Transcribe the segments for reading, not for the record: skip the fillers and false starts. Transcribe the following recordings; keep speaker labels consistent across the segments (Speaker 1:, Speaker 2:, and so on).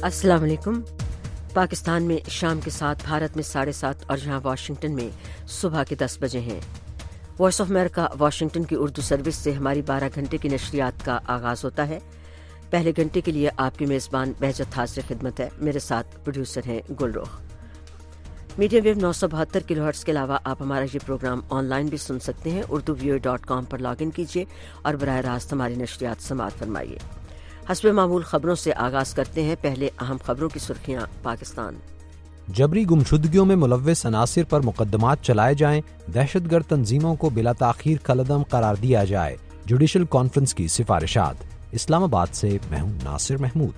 Speaker 1: अस्सलाम वालेकुम। पाकिस्तान में शाम के 7, भारत में 7:30 और यहाँ वाशिंगटन में सुबह के 10 बजे हैं। वॉइस ऑफ अमेरिका वाशिंगटन की उर्दू सर्विस से हमारी 12 घंटे की नशरियात का आगाज़ होता है। पहले घंटे के लिए आपकी मेज़बान बहजत हाज़िर खिदमत है। मेरे साथ प्रोड्यूसर हैं गुलरुख। मीडियम वेव 972 किलोहर्ट्ज़ के अलावा आप हमारा ये प्रोग्राम ऑनलाइन भी सुन सकते हैं। urduvoa.com पर लॉगिन कीजिए और बराह रास्त हमारी नशरियात समाअत फरमाइए। हस्बे मामूल खबरों से आगाज करते हैं। पहले अहम खबरों की सुर्खियां। पाकिस्तान
Speaker 2: जबरी गुमशुदगियों में मुलव्विस अनासिर पर मुकदमात चलाए जाएं, दहशतगर्द तंजीमों को बिला ताखीर कलदम करार दिया जाए, जुडिशल कॉन्फ्रेंस की सिफारिशात। इस्लामाबाद से मैं हूं नासिर महमूद।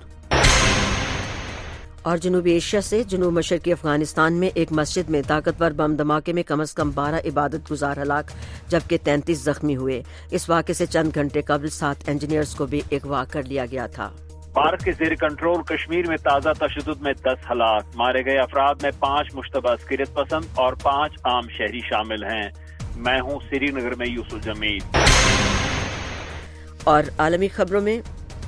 Speaker 1: और जनूबी एशिया से जनूब मशरकी अफगानिस्तान में एक मस्जिद में ताकतवर बम धमाके में कम से कम 12 इबादत गुजार हलाक जबकि 33 जख्मी हुए। इस वाक़े से चंद घंटे कबल 7 इंजीनियर्स को भी अगवा कर लिया गया था।
Speaker 3: भारत के ज़ेर कंट्रोल कश्मीर में ताज़ा तशद्दुद में 10 हलाक, मारे गए अफराद में 5 मुश्तबा अस्करियत पसंद और 5 आम शहरी शामिल हैं। मैं हूँ श्रीनगर में यूसुफ जमील।
Speaker 1: और आलमी खबरों में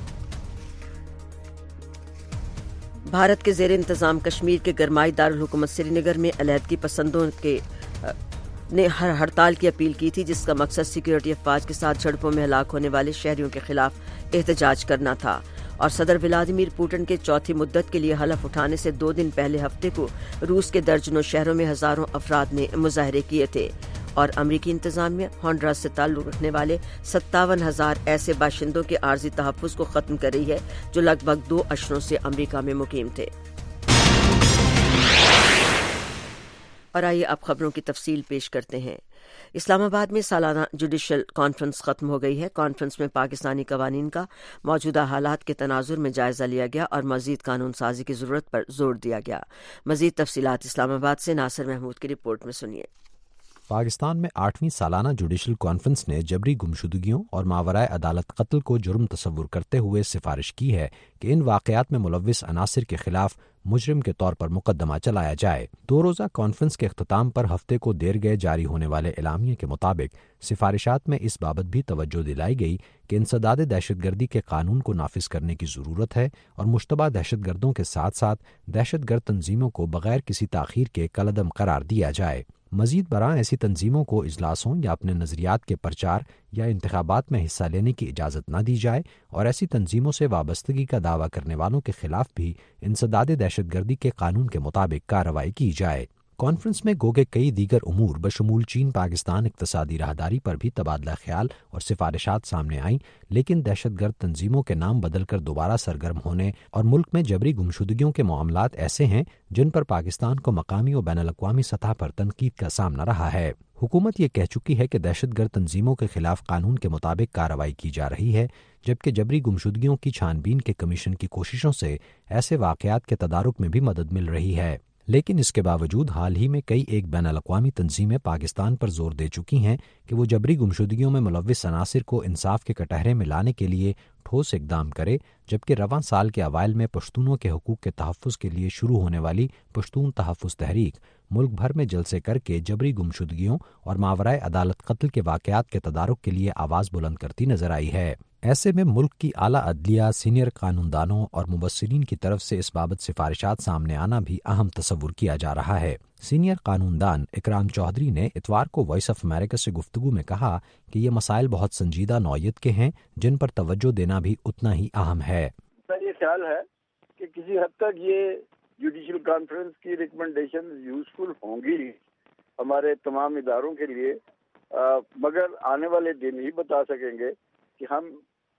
Speaker 1: भारत के ज़ेर इंतज़ाम कश्मीर के गरमाई दारुल हुकूमत श्रीनगर में अलहदगी पसंदों ने हड़ताल की अपील की थी, जिसका मकसद सिक्योरिटी अफवाज के साथ झड़पों में हलाक होने वाले शहरियों के खिलाफ एहतजाज करना था। और सदर व्लादिमीर पुतिन के चौथी मुद्दत के लिए हलफ उठाने से 2 दिन पहले हफ्ते को रूस के दर्जनों शहरों में हजारों अफराद ने मुजाहरे किए थे। और अमरीकी इंतजामिया होंडुरास से ताल्लुक रखने वाले 57,000 ऐसे बाशिंदों के आर्जी तहफ़्फ़ुज़ को ख़त्म कर रही है जो लगभग 2 अशरों से अमरीका में मुकीम थे। और आइए अब खबरों की तफसील पेश करते हैं। इस्लामाबाद में सालाना जुडिशल कॉन्फ्रेंस खत्म हो गई है। कॉन्फ्रेंस में पाकिस्तानी कवानीन का मौजूदा हालात के तनाजुर में जायजा लिया गया और मजीद कानून साजी की जरूरत पर जोर दिया गया। मजीद तफसीलात इस्लामाबाद से नासिर महमूद की रिपोर्ट में सुनिए।
Speaker 2: पाकिस्तान में 8वीं सालाना जुडिशल कॉन्फ्रेंस ने जबरी गुमशुदगियों और मावराए अदालत कत्ल को जुर्म तस्वुर करते हुए सिफारिश की है कि इन वाक़यात में मुलव्विस अनासिर के खिलाफ मुजरिम के तौर पर मुकदमा चलाया जाए। 2 रोज़ा कॉन्फ्रेंस के अख्ताम पर हफ्ते को देर गए जारी होने वाले एलामिये के मुताबिक सिफारिशात में इस बाबत भी तवज्जो दिलाई गई कि इंसदाद दहशतगर्दी के कानून को नाफिज करने की ज़रूरत है और मुश्तबा दहशतगर्दों के साथ साथ दहशतगर्द तंजीमों को बगैर किसी ताख़ीर के कलदम करार दिया जाए। मजीद बरां ऐसी तंजीमों को इजलासों या अपने नज़रियात के प्रचार या इंतखाबात में हिस्सा लेने की इजाज़त न दी जाए और ऐसी तंजीमों से वाबस्तगी का दावा करने वालों के खिलाफ भी इंसदाद दहशतगर्दी के कानून के मुताबिक कार्रवाई की जाए। कॉन्फ्रेंस में गोगे कई दीगर उमूर बशमूल चीन पाकिस्तान इक्तसादी राहदारी पर भी तबादला ख्याल और सिफारिशात सामने आईं, लेकिन दहशतगर्द तंजीमों के नाम बदलकर दोबारा सरगर्म होने और मुल्क में जबरी गुमशुदगियों के मामलात ऐसे हैं जिन पर पाकिस्तान को मकामी और बैनुल-अक़वामी सतह पर तनकीद का सामना रहा है। हुकूमत ये कह चुकी है कि दहशतगर्द तंजीमों के खिलाफ कानून के मुताबिक कार्रवाई की जा रही है, जबकि जबरी गुमशुदगियों की छानबीन के कमीशन की कोशिशों से ऐसे वाक़यात के तदारुक में भी मदद मिल रही है। लेकिन इसके बावजूद हाल ही में कई एक बैनुल-अक़वामी तंजीमें पाकिस्तान पर जोर दे चुकी हैं कि वो जबरी गुमशुदगियों में मुलव्विस अनासिर को इंसाफ के कटहरे में लाने के लिए ठोस इक़दाम करे, जबकि रवां साल के अवाइल में पश्तूनों के हकूक़ के तहफ़्फ़ुज़ के लिए शुरू होने वाली पश्तून तहफ़्फ़ुज़ तहरीक मुल्क भर में जलसे करके जबरी गुमशुदगियों और मावराए अदालत कत्ल के वाक़यात के तदारुक के लिए आवाज़ बुलंद करती नजर आई है। ऐसे में मुल्क की आला अदलिया, सीनियर कानूनदानों और मुबस्सिरीन की तरफ से इस बाबत सिफारिशात सामने आना भी अहम तस्वुर किया जा रहा है। सीनियर कानूनदान इकराम चौधरी ने इतवार को वॉइस ऑफ अमेरिका से गुफ्तगू में कहा कि ये मसाइल बहुत संजीदा नौयत के हैं जिन पर तवज्जो देना भी उतना ही अहम है।
Speaker 4: ये ख्याल है कि किसी हद तक ये जुडिशल कॉन्फ्रेंस की रिकमेंडेशन यूजफुल होंगी हमारे तमाम इदारों के लिए, मगर आने वाले दिन ही बता सकेंगे कि हम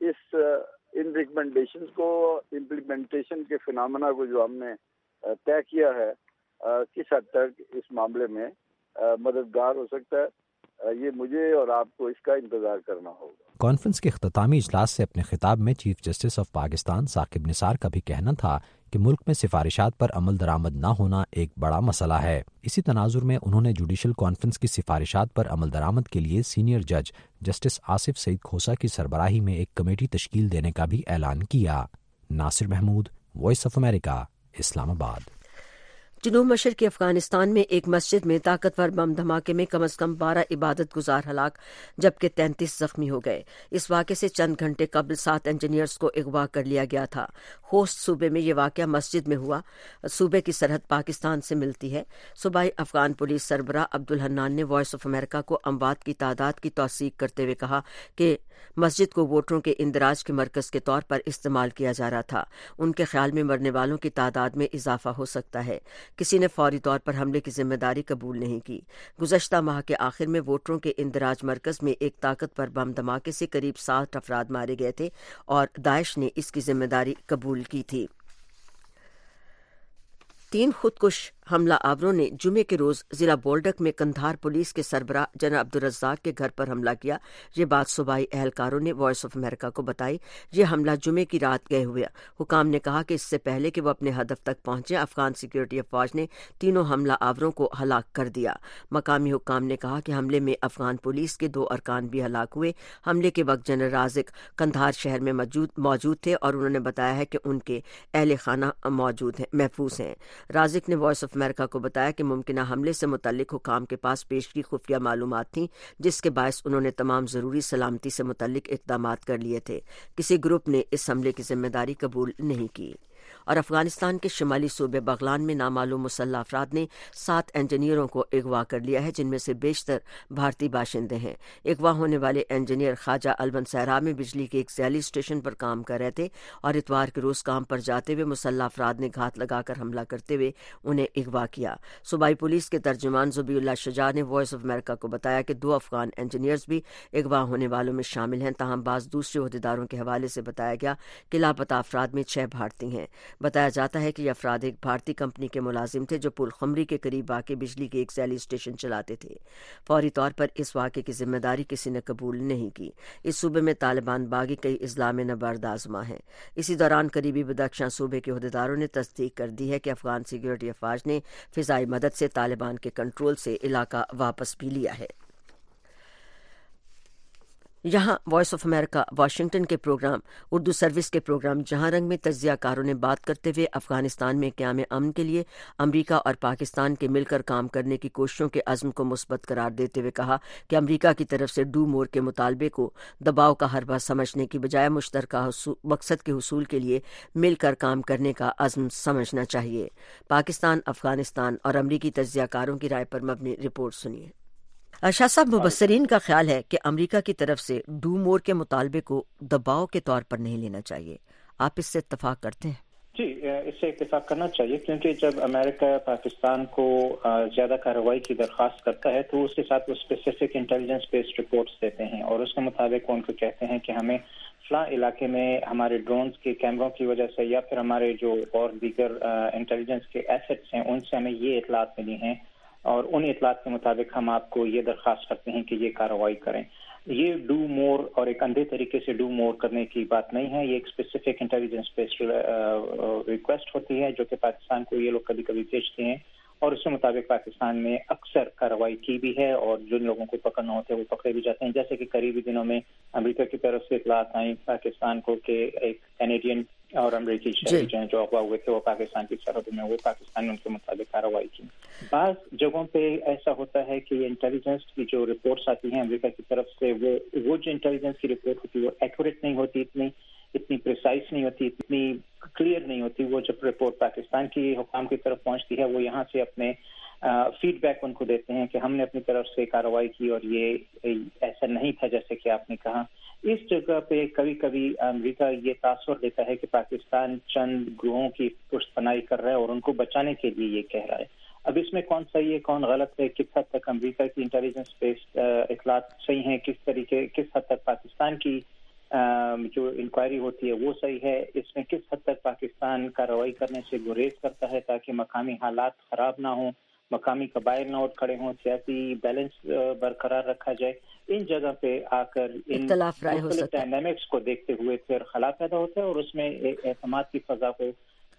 Speaker 4: इन रिकमेंडेशंस को, इम्प्लीमेंटेशन के फिनोमेना को जो हमने तय किया है, किस हद तक इस मामले में मददगार हो सकता है, ये मुझे और आपको इसका इंतजार करना होगा।
Speaker 2: कॉन्फ्रेंस के इख्तितामी इजलास से अपने खिताब में chief justice of Pakistan Saqib Nisar का भी कहना था कि मुल्क में सिफारिशात पर अमल दरामद न होना एक बड़ा मसला है। इसी तनाजुर में उन्होंने जुडिशल कॉन्फ्रेंस की सिफारिशात पर अमल दरामद के लिए सीनियर जज जस्टिस आसिफ सईद खोसा की सरबराही में एक कमेटी तश्कील देने का भी ऐलान किया। Nasir Mahmood, voice of America, Islamabad.
Speaker 1: جنوب مشرقی افغانستان میں ایک مسجد میں طاقتور بم دھماکے میں کم از کم 12 عبادت گزار ہلاک جبکہ 33 زخمی ہو گئے۔ اس واقعے سے چند گھنٹے قبل 7 انجینئرز کو اغوا کر لیا گیا تھا۔ خوست صوبے میں یہ واقعہ مسجد میں ہوا۔ صوبے کی سرحد پاکستان سے ملتی ہے۔ صوبائی افغان پولیس سربراہ عبدالحنان نے وائس آف امریکہ کو اموات کی تعداد کی توثیق کرتے ہوئے کہا کہ مسجد کو ووٹروں کے اندراج کے مرکز کے طور پر استعمال کیا جا رہا تھا۔ ان کے خیال میں مرنے والوں کی تعداد میں اضافہ ہو سکتا ہے۔ کسی نے فوری طور پر حملے کی ذمہ داری قبول نہیں کی۔ گزشتہ ماہ کے آخر میں ووٹروں کے اندراج مرکز میں ایک طاقتور بم دھماکے سے قریب 60 افراد مارے گئے تھے اور داعش نے اس کی ذمہ داری قبول کی تھی۔ 3 خودکش حملہ آوروں نے جمعے کے روز ضلع بولڈک میں قندھار پولیس کے سربراہ جنرل عبدالرزاق کے گھر پر حملہ کیا۔ یہ بات صوبائی اہلکاروں نے وائس آف امریکہ کو بتائی۔ یہ حملہ جمعے کی رات گئے ہوئے۔ حکام نے کہا کہ اس سے پہلے کہ وہ اپنے ہدف تک پہنچے، افغان سیکورٹی افواج نے تینوں حملہ آوروں کو ہلاک کر دیا۔ مقامی حکام نے کہا کہ حملے میں افغان پولیس کے 2 ارکان بھی ہلاک ہوئے۔ حملے کے وقت جنرل رازق قندھار شہر میں موجود تھے اور انہوں نے بتایا ہے کہ ان کے اہل خانہ محفوظ ہیں۔ رازق نے وائس آف امریکہ کو بتایا کہ ممکنہ حملے سے متعلق حکام کے پاس پیشگی خفیہ معلومات تھیں، جس کے باعث انہوں نے تمام ضروری سلامتی سے متعلق اقدامات کر لیے تھے۔ کسی گروپ نے اس حملے کی ذمہ داری قبول نہیں کی۔ اور افغانستان کے شمالی صوبے بغلان میں نامعلوم مسلح افراد نے 7 انجینئروں کو اغوا کر لیا ہے، جن میں سے بیشتر بھارتی باشندے ہیں۔ اغوا ہونے والے انجینئر خواجہ البن صحرا میں بجلی کے ایک ذیلی اسٹیشن پر کام کر رہے تھے اور اتوار کے روز کام پر جاتے ہوئے مسلح افراد نے گھات لگا کر حملہ کرتے ہوئے انہیں اغوا کیا۔ صوبائی پولیس کے ترجمان ذبیح اللہ شجاع نے وائس آف امریکہ کو بتایا کہ 2 افغان انجینئرز بھی اغوا ہونے والوں میں شامل ہیں، تاہم بعض دوسرے عہدیداروں کے حوالے سے بتایا گیا کہ لاپتہ افراد میں 6 بھارتی ہیں۔ بتایا جاتا ہے کہ یہ افراد ایک بھارتی کمپنی کے ملازم تھے جو پل خمری کے قریب واقع بجلی کے ایک ذیلی اسٹیشن چلاتے تھے۔ فوری طور پر اس واقعے کی ذمہ داری کسی نے قبول نہیں کی۔ اس صوبے میں طالبان باغی کئی اضلاع میں نبرد آزما ہیں۔ اسی دوران قریبی بدخشاں صوبے کے عہدیداروں نے تصدیق کر دی ہے کہ افغان سیکورٹی افواج نے فضائی مدد سے طالبان کے کنٹرول سے علاقہ واپس بھی لیا ہے۔ یہاں وائس آف امریکہ واشنگٹن کے پروگرام اردو سروس کے پروگرام جہاں رنگ میں تجزیہ کاروں نے بات کرتے ہوئے افغانستان میں قیام امن کے لیے امریکہ اور پاکستان کے مل کر کام کرنے کی کوششوں کے عزم کو مثبت قرار دیتے ہوئے کہا کہ امریکہ کی طرف سے ڈو مور کے مطالبے کو دباؤ کا حربہ سمجھنے کی بجائے مشترکہ مقصد کے حصول کے لیے مل کر کام کرنے کا عزم سمجھنا چاہیے۔ پاکستان، افغانستان اور امریکی تجزیہ کاروں کی رائے پر مبنی رپورٹ سنیے۔ شاہ صاحب، مبصرین کا خیال ہے کہ امریکہ کی طرف سے ڈو مور کے مطالبے کو دباؤ کے طور پر نہیں لینا چاہیے۔ آپ اس سے اتفاق کرتے ہیں؟
Speaker 5: جی، اس سے اتفاق کرنا چاہیے، کیونکہ جب امریکہ پاکستان کو زیادہ کارروائی کی درخواست کرتا ہے تو اس کے ساتھ وہ اسپیسیفک انٹیلیجنس بیسڈ رپورٹس دیتے ہیں اور اس کے مطابق ان کو کہتے ہیں کہ ہمیں فلاں علاقے میں ہمارے ڈرونز کے کیمروں کی وجہ سے یا پھر ہمارے جو اور دیگر انٹیلیجنس کے ایسٹس ہیں ان سے ہمیں یہ اطلاعات ملی ہیں اور ان اطلاعات کے مطابق ہم آپ کو یہ درخواست کرتے ہیں کہ یہ کارروائی کریں۔ یہ ڈو مور اور ایک اندھے طریقے سے ڈو مور کرنے کی بات نہیں ہے، یہ ایک اسپیسیفک انٹیلیجنس بیسڈ ریکویسٹ ہوتی ہے جو کہ پاکستان کو یہ لوگ کبھی کبھی بھیجتے ہیں اور اس کے مطابق پاکستان میں اکثر کارروائی کی بھی ہے اور جن لوگوں کو پکڑنا ہوتا ہے وہ پکڑے بھی جاتے ہیں، جیسے کہ قریبی دنوں میں امریکہ کی طرف سے اطلاعات آئیں پاکستان کو کہ ایک کینیڈین اور امریکی شہری جو اغوا ہوئے تھے وہ پاکستان کی سرحدوں میں ہوئے، پاکستان نے ان کے مطابق کارروائی کی۔ بعض جگہوں پہ ایسا ہوتا ہے کہ یہ انٹیلیجنس کی جو رپورٹس آتی ہیں امریکہ کی طرف سے وہ جو انٹیلیجنس کی رپورٹ ہوتی ہے وہ ایکوریٹ نہیں ہوتی، اتنی پریسائز نہیں ہوتی، اتنی کلیئر نہیں ہوتی۔ وہ جب رپورٹ پاکستان کی حکام کی طرف پہنچتی ہے وہ یہاں سے اپنے فیڈ بیک ان کو دیتے ہیں کہ ہم نے اپنی طرف سے کارروائی کی اور یہ ایسا نہیں تھا جیسے کہ آپ نے کہا۔ اس جگہ پہ کبھی کبھی امریکہ یہ تاثر دیتا ہے کہ پاکستان چند گروہوں کی پشت پناہی کر رہا ہے اور ان کو بچانے کے لیے یہ کہہ رہا ہے۔ اب اس میں کون صحیح ہے کون غلط ہے، کس حد تک امریکہ کی انٹیلیجنس بیسڈ اطلاعات صحیح ہیں، کس حد تک پاکستان کی جو انکوائری ہوتی ہے وہ صحیح ہے، اس میں کس حد تک پاکستان کارروائی کرنے سے گریز کرتا ہے تاکہ مقامی حالات خراب نہ ہوں، مقامی قبائل نہ اٹھ کھڑے ہوں، سیاسی بیلنس برقرار رکھا جائے۔ ان جگہ پہ آ کر ان مختلف ڈائنامکس کو دیکھتے ہوئے پھر خلا پیدا ہوتا ہے اور اس میں اعتماد کی فضا کو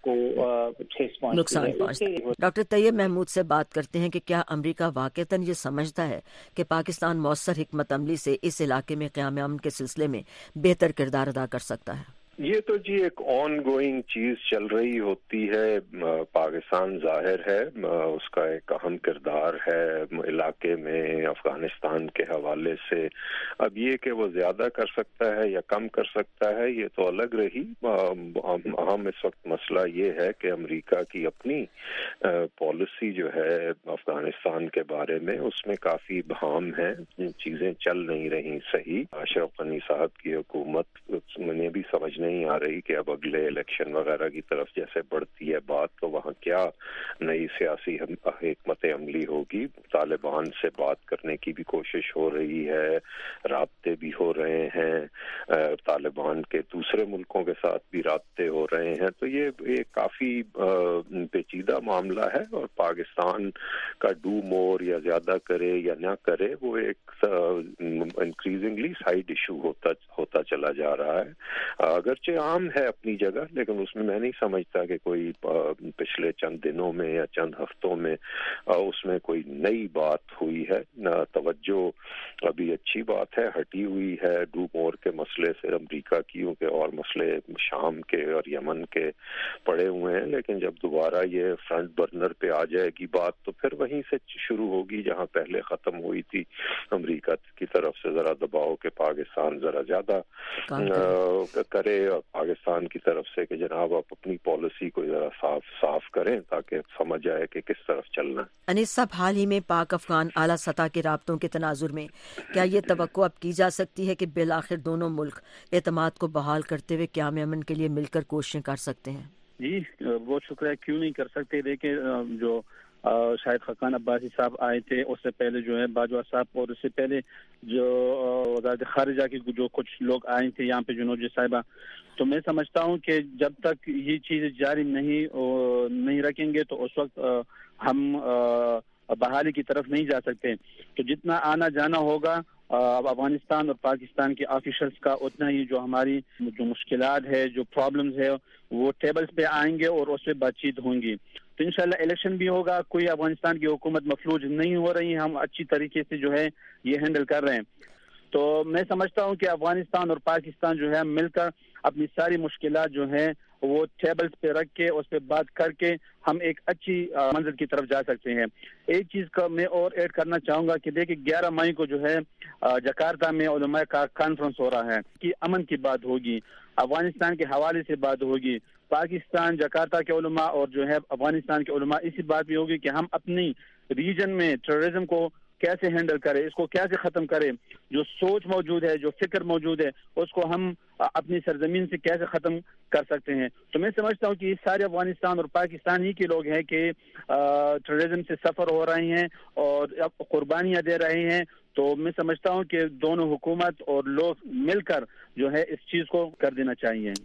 Speaker 1: نقصان پہنچتا ہے۔ ڈاکٹر طیب محمود سے بات کرتے ہیں کہ کیا امریکہ واقعتاً یہ سمجھتا ہے کہ پاکستان مؤثر حکمت عملی سے اس علاقے میں قیام امن کے سلسلے میں بہتر کردار ادا کر سکتا ہے؟
Speaker 6: یہ تو جی ایک آن گوئنگ چیز چل رہی ہوتی ہے. پاکستان ظاہر ہے اس کا ایک اہم کردار ہے علاقے میں افغانستان کے حوالے سے. اب یہ کہ وہ زیادہ کر سکتا ہے یا کم کر سکتا ہے یہ تو الگ رہی. اہم اس وقت مسئلہ یہ ہے کہ امریکہ کی اپنی پالیسی جو ہے افغانستان کے بارے میں اس میں کافی ابہام ہے. چیزیں چل نہیں رہی صحیح. اشرف غنی صاحب کی حکومت مجھے بھی سمجھ نہیں آ رہی کہ اب اگلے الیکشن وغیرہ کی طرف جیسے بڑھتی ہے بات تو وہاں کیا نئی سیاسی حکمت عملی ہوگی. طالبان سے بات کرنے کی بھی کوشش ہو رہی ہے, رابطے بھی ہو رہے ہیں, طالبان کے دوسرے ملکوں کے ساتھ بھی رابطے ہو رہے ہیں. تو یہ کافی پیچیدہ معاملہ ہے اور پاکستان کا ڈو مور یا زیادہ کرے یا نہ کرے وہ ایک انکریزنگلی سائیڈ ایشو ہوتا چلا جا رہا ہے. اگرچہ عام ہے اپنی جگہ لیکن اس میں نہیں سمجھتا کہ کوئی پچھلے چند دنوں میں یا چند ہفتوں میں اس میں کوئی نئی بات ہوئی ہے. توجہ ابھی اچھی بات ہے ہٹی ہوئی ہے ڈو مور کے مسئلے سے امریکہ کی اور مسئلے شام کے اور یمن کے پڑے ہوئے ہیں. لیکن جب دوبارہ یہ فرنٹ برنر پہ آ جائے گی بات تو پھر وہیں سے شروع ہوگی جہاں پہلے ختم ہوئی تھی. امریکہ کی طرف سے ذرا دباؤ کہ پاکستان ذرا زیادہ کرے اور پاکستان کی طرف سے کہ جناب آپ اپنی پالیسی کو ذرا صاف کریں تاکہ سمجھ آئے کہ کس طرف چلنا ہے.
Speaker 1: انیس صاحب, حال ہی میں پاک افغان اعلیٰ سطح کے رابطوں کے تناظر میں کیا یہ توقع اب کی جا سکتی ہے کہ بالآخر دونوں ملک اعتماد کو بحال کرتے ہوئے قیام امن کے لیے مل کر کوششیں کر سکتے ہیں؟
Speaker 7: جی بہت شکریہ. کیوں نہیں کر سکتے. دیکھیں جو شاہد خاقان عباسی صاحب آئے تھے اس سے پہلے جو ہے باجوہ صاحب اور اس سے پہلے جو وزارت خارجہ کے جو کچھ لوگ آئے تھے یہاں پہ جنوجی صاحبہ. تو میں سمجھتا ہوں کہ جب تک یہ چیز جاری نہیں رکھیں گے تو اس وقت ہم بحالی کی طرف نہیں جا سکتے. تو جتنا آنا جانا ہوگا اب افغانستان اور پاکستان کے آفیشلز کا اتنا ہی جو ہماری جو مشکلات ہے جو پرابلمز ہے وہ ٹیبلز پہ آئیں گے اور اس پہ بات چیت ہوں گی. تو انشاءاللہ الیکشن بھی ہوگا. کوئی افغانستان کی حکومت مفلوج نہیں ہو رہی ہے, ہم اچھی طریقے سے جو ہے یہ ہینڈل کر رہے ہیں. تو میں سمجھتا ہوں کہ افغانستان اور پاکستان جو ہے مل کر اپنی ساری مشکلات جو ہیں وہ ٹیبلز پہ رکھ کے اس پہ بات کر کے ہم ایک اچھی منزل کی طرف جا سکتے ہیں. ایک چیز کا میں اور ایڈ کرنا چاہوں گا کہ دیکھیں 11 مئی کو جو ہے جکارتا میں علماء کا کانفرنس ہو رہا ہے کہ امن کی بات ہوگی, افغانستان کے حوالے سے بات ہوگی. پاکستان جکارتا کے علماء اور جو ہے افغانستان کے علماء اسی بات بھی ہوگی کہ ہم اپنی ریجن میں ٹیررزم کو کیسے ہینڈل کرے, اس کو کیسے ختم کرے. جو سوچ موجود ہے, جو فکر موجود ہے, اس کو ہم اپنی سرزمین سے کیسے ختم کر سکتے ہیں. تو میں سمجھتا ہوں کہ یہ سارے افغانستان اور پاکستان ہی کے لوگ ہیں کہ ٹیررزم سے سفر ہو رہے ہیں اور قربانیاں دے رہے ہیں. تو میں سمجھتا ہوں کہ دونوں حکومت اور لوگ مل کر جو ہے اس چیز کو کر دینا چاہیے.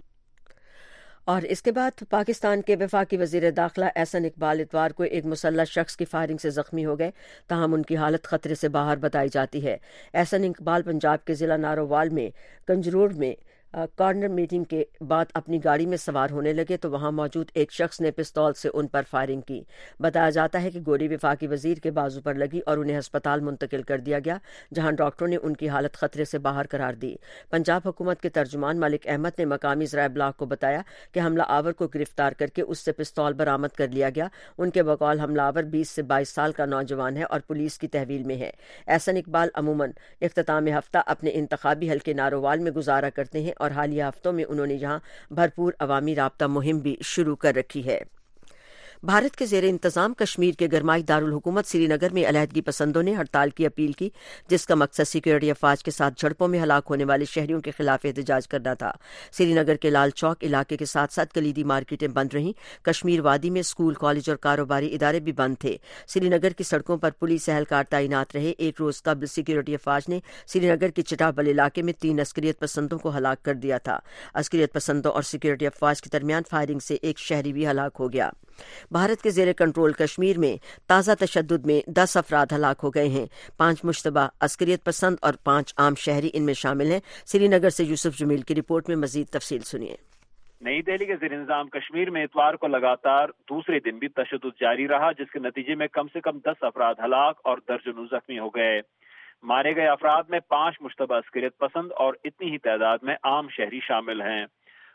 Speaker 1: اور اس کے بعد پاکستان کے وفاقی وزیر داخلہ احسن اقبال اتوار کو ایک مسلح شخص کی فائرنگ سے زخمی ہو گئے, تاہم ان کی حالت خطرے سے باہر بتائی جاتی ہے. احسن اقبال پنجاب کے ضلع نارووال میں کنجروڑ میں کارنر میٹنگ کے بعد اپنی گاڑی میں سوار ہونے لگے تو وہاں موجود ایک شخص نے پستول سے ان پر فائرنگ کی. بتایا جاتا ہے کہ گولی وفاقی وزیر کے بازو پر لگی اور انہیں ہسپتال منتقل کر دیا گیا جہاں ڈاکٹروں نے ان کی حالت خطرے سے باہر قرار دی. پنجاب حکومت کے ترجمان ملک احمد نے مقامی ذرائع ابلاغ کو بتایا کہ حملہ آور کو گرفتار کر کے اس سے پستول برآمد کر لیا گیا. ان کے بقول حملہ آور 20 سے 22 سال کا نوجوان ہے اور پولیس کی تحویل میں ہے. احسن اقبال عموماً اختتام ہفتہ اپنے انتخابی حلقے نارووال میں گزارا کرتے ہیں اور حالیہ ہفتوں میں انہوں نے یہاں بھرپور عوامی رابطہ مہم بھی شروع کر رکھی ہے. بھارت کے زیر انتظام کشمیر کے گرمائی دارالحکومت سری نگر میں علیحدگی پسندوں نے ہڑتال کی اپیل کی جس کا مقصد سیکورٹی افواج کے ساتھ جھڑپوں میں ہلاک ہونے والے شہریوں کے خلاف احتجاج کرنا تھا. سری نگر کے لال چوک علاقے کے ساتھ ساتھ کلیدی مارکیٹیں بند رہیں. کشمیر وادی میں اسکول, کالج اور کاروباری ادارے بھی بند تھے. سری نگر کی سڑکوں پر پولیس اہلکار تعینات رہے. ایک روز قبل سیکورٹی افواج نے سری نگر کے چٹابل علاقے میں 3 عسکریت پسندوں کو ہلاک کر دیا تھا. عسکریت پسندوں اور سیکورٹی افواج کے درمیان فائرنگ سے ایک شہری بھی ہلاک ہو گیا. بھارت کے زیر کنٹرول کشمیر میں تازہ تشدد میں 10 افراد ہلاک ہو گئے ہیں. 5 مشتبہ عسکریت پسند اور 5 عام شہری ان میں شامل ہیں. سری نگر سے یوسف جمیل کی رپورٹ میں مزید تفصیل سنیے.
Speaker 3: نئی دہلی کے زیر انتظام کشمیر میں اتوار کو لگاتار دوسرے دن بھی تشدد جاری رہا جس کے نتیجے میں کم سے کم 10 افراد ہلاک اور درجنوں زخمی ہو گئے. مارے گئے افراد میں 5 مشتبہ عسکریت پسند اور اتنی ہی تعداد میں عام شہری شامل ہیں.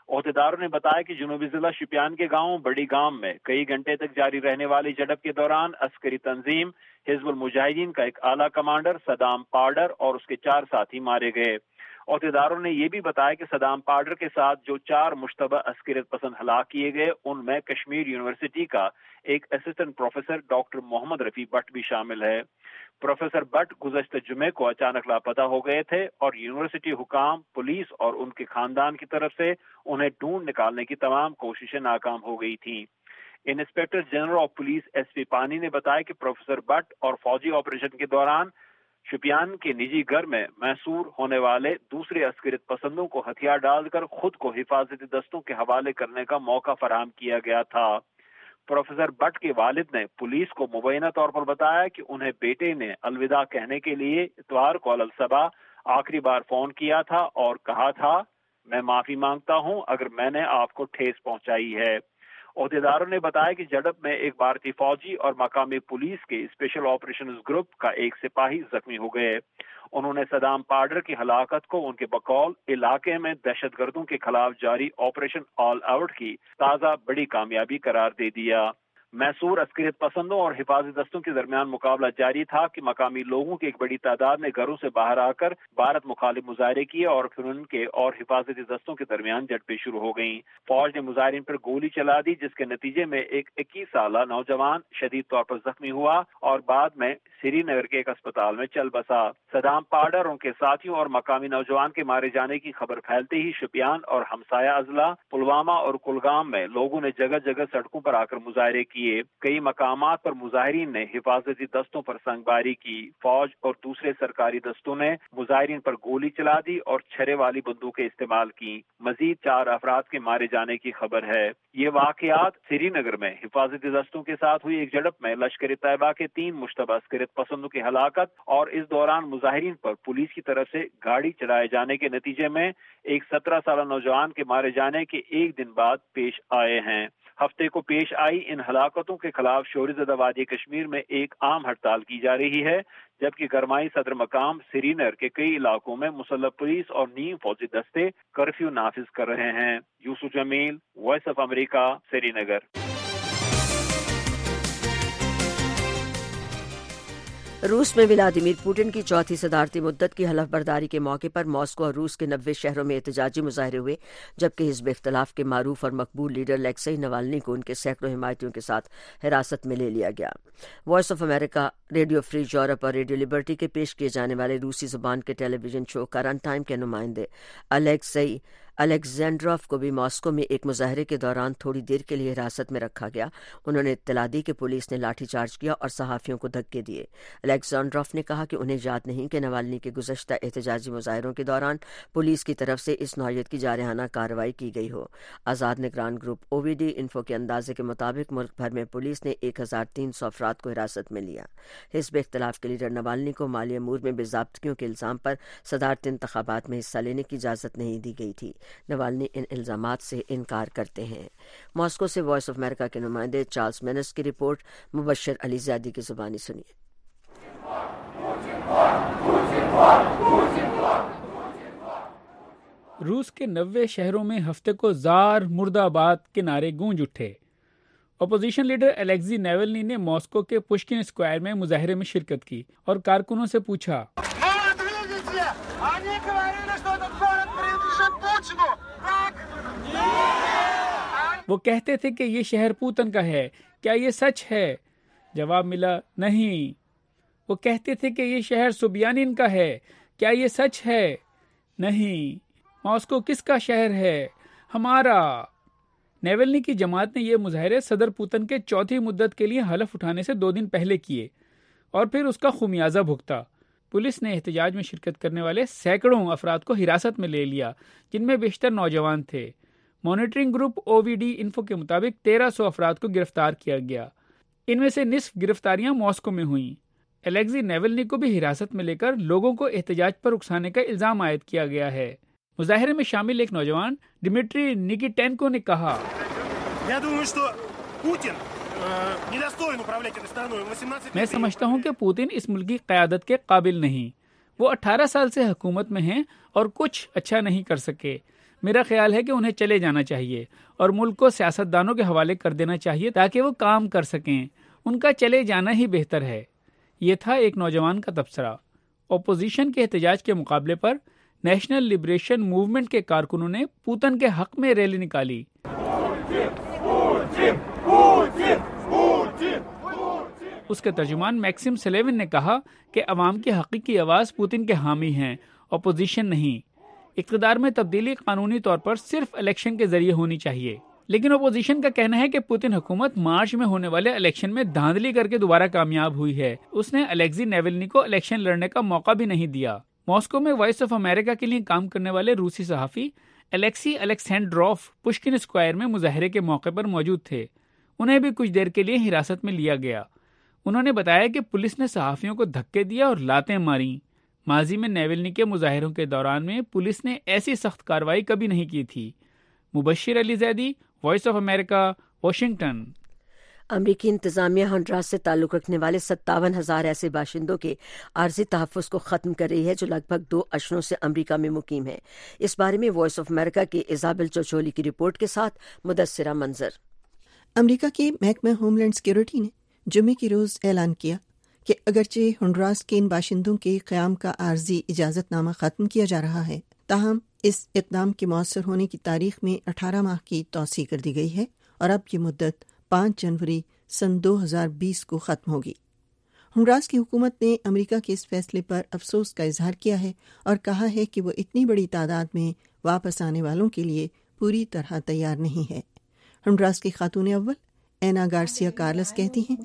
Speaker 3: عہدیداروں نے بتایا کہ جنوبی ضلع شپیان کے گاؤں بڑی گام میں کئی گھنٹے تک جاری رہنے والی جھڑپ کے دوران عسکری تنظیم حزب المجاہدین کا ایک اعلیٰ کمانڈر صدام پارڈر اور اس کے 4 ساتھی مارے گئے۔ عہدیداروں نے یہ بھی بتایا کہ صدام پارڈر کے ساتھ جو 4 مشتبہ عسکریت پسند ہلاک کیے گئے ان میں کشمیر یونیورسٹی کا ایک assistant professor doctor Muhammad Rafi Bhat بھی شامل ہے۔ پروفیسر بٹ گزشتہ جمعے کو اچانک لاپتہ ہو گئے تھے اور یونیورسٹی حکام، پولیس اور ان کے خاندان کی طرف سے انہیں ڈھونڈ نکالنے کی تمام کوششیں ناکام ہو گئی تھیں۔ Inspector general of police S P Pani نے بتایا کہ پروفیسر بٹ اور فوجی آپریشن کے دوران شپیان کے نجی گھر میں محصور ہونے والے دوسرے عسکریت پسندوں کو ہتھیار ڈال کر خود کو حفاظتی دستوں کے حوالے کرنے کا موقع فراہم کیا گیا تھا۔ پروفیسر بٹ کے والد نے پولیس کو مبینہ طور پر بتایا کہ انہیں بیٹے نے الوداع کہنے کے لیے اتوار کو الصبح آخری بار فون کیا تھا اور کہا تھا میں معافی مانگتا ہوں اگر میں نے آپ کو ٹھیس پہنچائی ہے۔ عہدیداروں نے بتایا کہ جھڑپ میں ایک بھارتی فوجی اور مقامی پولیس کے اسپیشل آپریشنز گروپ کا ایک سپاہی زخمی ہو گئے۔ انہوں نے صدام پارڈر کی ہلاکت کو ان کے بقول علاقے میں دہشت گردوں کے خلاف جاری آپریشن آل آؤٹ کی تازہ بڑی کامیابی قرار دے دیا۔ محصور عسکریت پسندوں اور حفاظتی دستوں کے درمیان مقابلہ جاری تھا کہ مقامی لوگوں کی ایک بڑی تعداد نے گھروں سے باہر آ کر بھارت مخالف مظاہرے کیے اور پھر ان کے اور حفاظتی دستوں کے درمیان جھڑپیں شروع ہو گئیں۔ فوج نے مظاہرین پر گولی چلا دی جس کے نتیجے میں ایک 21 سالہ نوجوان شدید طور پر زخمی ہوا اور بعد میں سری نگر کے ایک اسپتال میں چل بسا۔ صدام پارڈر ان کے ساتھیوں اور مقامی نوجوان کے مارے جانے کی خبر پھیلتے ہی شپیان اور ہمسایہ اضلاع پلوامہ اور کلگام میں لوگوں نے جگہ جگہ سڑکوں پر آ کر مظاہرے کیے۔ کئی مقامات پر مظاہرین نے حفاظتی دستوں پر سنگ باری کی۔ فوج اور دوسرے سرکاری دستوں نے مظاہرین پر گولی چلا دی اور چھرے والی بندوقیں استعمال کی۔ مزید 4 افراد کے مارے جانے کی خبر ہے۔ یہ واقعات سری نگر میں حفاظتی دستوں کے ساتھ ہوئی ایک جھڑپ میں لشکر طیبہ کے 3 مشتبہ عسکریت پسندوں کی ہلاکت اور اس دوران مظاہرین پر پولیس کی طرف سے گاڑی چلائے جانے کے نتیجے میں ایک 17 سالہ نوجوان کے مارے جانے کے ایک دن بعد پیش آئے ہیں۔ ہفتے کو پیش آئی ان ہلاکتوں کے خلاف شوری زدہ وادی کشمیر میں ایک عام ہڑتال کی جا رہی ہے، جبکہ گرمائی صدر مقام سری نگر کے کئی علاقوں میں مسلح پولیس اور نیم فوجی دستے کرفیو نافذ کر رہے ہیں۔ Yusuf Jamil, voice of America, Srinagar.
Speaker 1: روس میں ولادیمیر پوٹن کی چوتھی صدارتی مدت کی حلف برداری کے موقع پر ماسکو اور روس کے 90 شہروں میں احتجاجی مظاہرے ہوئے، جبکہ حزب اختلاف کے معروف اور مقبول لیڈر الیکسی نوالنی کو ان کے سینکڑوں حمایتیوں کے ساتھ حراست میں لے لیا گیا۔ Voice of America, radio free Europe اور ریڈیو لبرٹی کے پیش کیے جانے والے روسی زبان کے television show current time کے نمائندے الیکسی الیگزینڈروف کو بھی ماسکو میں ایک مظاہرے کے دوران تھوڑی دیر کے لیے حراست میں رکھا گیا۔ انہوں نے اطلاع دی کہ پولیس نے لاٹھی چارج کیا اور صحافیوں کو دھکے دیے۔ الیگزینڈروف نے کہا کہ انہیں یاد نہیں کہ نوالنی کے گزشتہ احتجاجی مظاہروں کے دوران پولیس کی طرف سے اس نوعیت کی جارحانہ کارروائی کی گئی ہو۔ آزاد نگران گروپ OVD انفو کے اندازے کے مطابق ملک بھر میں پولیس نے 1300 افراد کو حراست میں لیا۔ حزب اختلاف کے لیڈر نوالنی کو مالی امور میں بے ضابطگیوں کے الزام پر صدارتی انتخابات میں حصہ لینے کی اجازت نہیں دی گئی تھی۔ نوالنی ان الزامات سے انکار کرتے ہیں۔ ماسکو سے وائس آف امریکہ کے نمائندے چارلز مینس کی رپورٹ، مبشر علی زیادی کی زبانی سنیے۔
Speaker 8: روس کے 90 شہروں میں ہفتے کو زار مرد آباد کے نعرے گونج اٹھے۔ اپوزیشن لیڈر الیکزی نیولنی نے ماسکو کے پشکن اسکوائر میں مظاہرے میں شرکت کی اور کارکنوں سے پوچھا وہ کہتے تھے کہ یہ شہر پوتن کا ہے، کیا یہ سچ ہے؟ جواب ملا نہیں۔ وہ کہتے تھے کہ یہ شہر سوبیانین کا ہے، کیا یہ سچ ہے؟ نہیں۔ ماسکو کس کا شہر ہے؟ ہمارا۔ نیولنی کی جماعت نے یہ مظاہرے صدر پوتن کے چوتھی مدت کے لیے حلف اٹھانے سے 2 دن پہلے کیے اور پھر اس کا خمیازہ بھگتا۔ پولیس نے احتجاج میں شرکت کرنے والے سینکڑوں افراد کو حراست میں لے لیا، جن میں بیشتر نوجوان تھے۔ مانیٹرنگ گروپ OVD انفو کے مطابق 1300 افراد کو گرفتار کیا گیا۔ ان میں سے نصف گرفتاریاں ماسکو میں ہوئیں۔ الیکزی نیولنی کو بھی حراست میں لے کر لوگوں کو احتجاج پر اکسانے کا الزام عائد کیا گیا ہے۔ مظاہرے میں شامل ایک نوجوان ڈمیٹری نکیٹینکو نے کہا میں سمجھتا ہوں کہ پوتن اس ملک کی قیادت کے قابل نہیں۔ وہ 18 سال سے حکومت میں ہیں اور کچھ اچھا نہیں کر سکے۔ میرا خیال ہے کہ انہیں چلے جانا چاہیے اور ملک کو سیاستدانوں کے حوالے کر دینا چاہیے تاکہ وہ کام کر سکیں. ان کا چلے جانا ہی بہتر ہے. یہ تھا ایک نوجوان کا تبصرہ. اپوزیشن کے احتجاج کے مقابلے پر نیشنل لبریشن موومنٹ کے کارکنوں نے پوتن کے حق میں ریلی نکالی. اس کے ترجمان میکسم سلیون نے کہا کہ عوام کی حقیقی آواز پوتن کے حامی ہیں، اپوزیشن نہیں. اقتدار میں تبدیلی قانونی طور پر صرف الیکشن کے ذریعے ہونی چاہیے، لیکن اپوزیشن کا کہنا ہے کہ پوتن حکومت مارچ میں ہونے والے الیکشن میں دھاندلی کر کے دوبارہ کامیاب ہوئی ہے. اس نے الیگزی نیولنی کو الیکشن لڑنے کا موقع بھی نہیں دیا. ماسکو میں وائس آف امریکہ کے لیے کام کرنے والے روسی صحافی الیکسی الیکسینڈروف پشکن اسکوائر میں مظاہرے کے موقع پر موجود تھے. انہیں بھی کچھ دیر کے لیے حراست میں لیا گیا. انہوں نے بتایا کہ پولیس نے صحافیوں کو دھکے دیا اور لاتیں ماریں. ماضی میں نیولنی کے مظاہروں کے دوران میں پولیس نے ایسی سخت کارروائی کبھی نہیں کی تھی. Mubashir Ali Zaidi, voice of America, Washington.
Speaker 1: امریکی انتظامیہ ہنڈراس سے تعلق رکھنے والے 57,000 ایسے باشندوں کے عارضی تحفظ کو ختم کر رہی ہے جو لگ بھگ 2 اشروں سے امریکہ میں مقیم ہیں. اس بارے میں وائس آف امریکہ کے ایزابل چوچولی کی رپورٹ کے ساتھ مدثرہ منظر.
Speaker 9: امریکہ کے محکمہ ہوم لینڈ سیکیورٹی نے جمعے کی روز اعلان کیا کہ اگرچہ ہنڈراس کے ان باشندوں کے قیام کا عارضی اجازت نامہ ختم کیا جا رہا ہے، تاہم اس اقدام کے مؤثر ہونے کی تاریخ میں 18 ماہ کی توسیع کر دی گئی ہے اور اب یہ مدت 5 جنوری سن 2020 کو ختم ہوگی. ہنڈراس کی حکومت نے امریکہ کے اس فیصلے پر افسوس کا اظہار کیا ہے اور کہا ہے کہ وہ اتنی بڑی تعداد میں واپس آنے والوں کے لیے پوری طرح تیار نہیں ہے. ہنڈراس کی خاتون اول اینا گارسیا کارلس کہتی ہیں،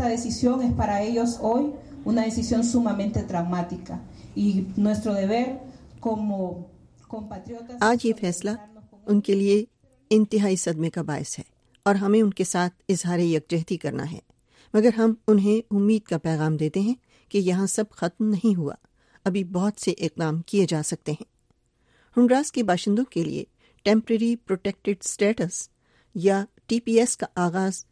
Speaker 9: آج یہ فیصلہ ان کے لیے انتہائی صدمے کا باعث ہے اور ہمیں ان کے ساتھ اظہار یکجہتی کرنا ہے، مگر ہم انہیں امید کا پیغام دیتے ہیں کہ یہاں سب ختم نہیں ہوا، ابھی بہت سے اقدام کیے جا سکتے ہیں. ہنڈراس کے باشندوں کے لیے ٹیمپرری پروٹیکٹڈ اسٹیٹس یا TPS کا آغاز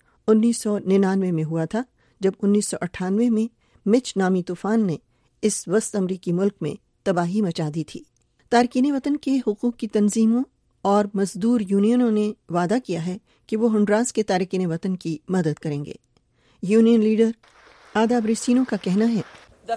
Speaker 9: 1999 میں ہوا تھا، جب 1998 میں مچ نامی طوفان نے اس وسط امریکی ملک میں تباہی مچا دی تھی. تارکین وطن کے حقوق کی تنظیموں اور مزدور یونینوں نے وعدہ کیا ہے کہ وہ ہنڈراس کے تارکین وطن کی مدد کریں گے. یونین لیڈر آدا بریسینو کا کہنا ہے،
Speaker 10: The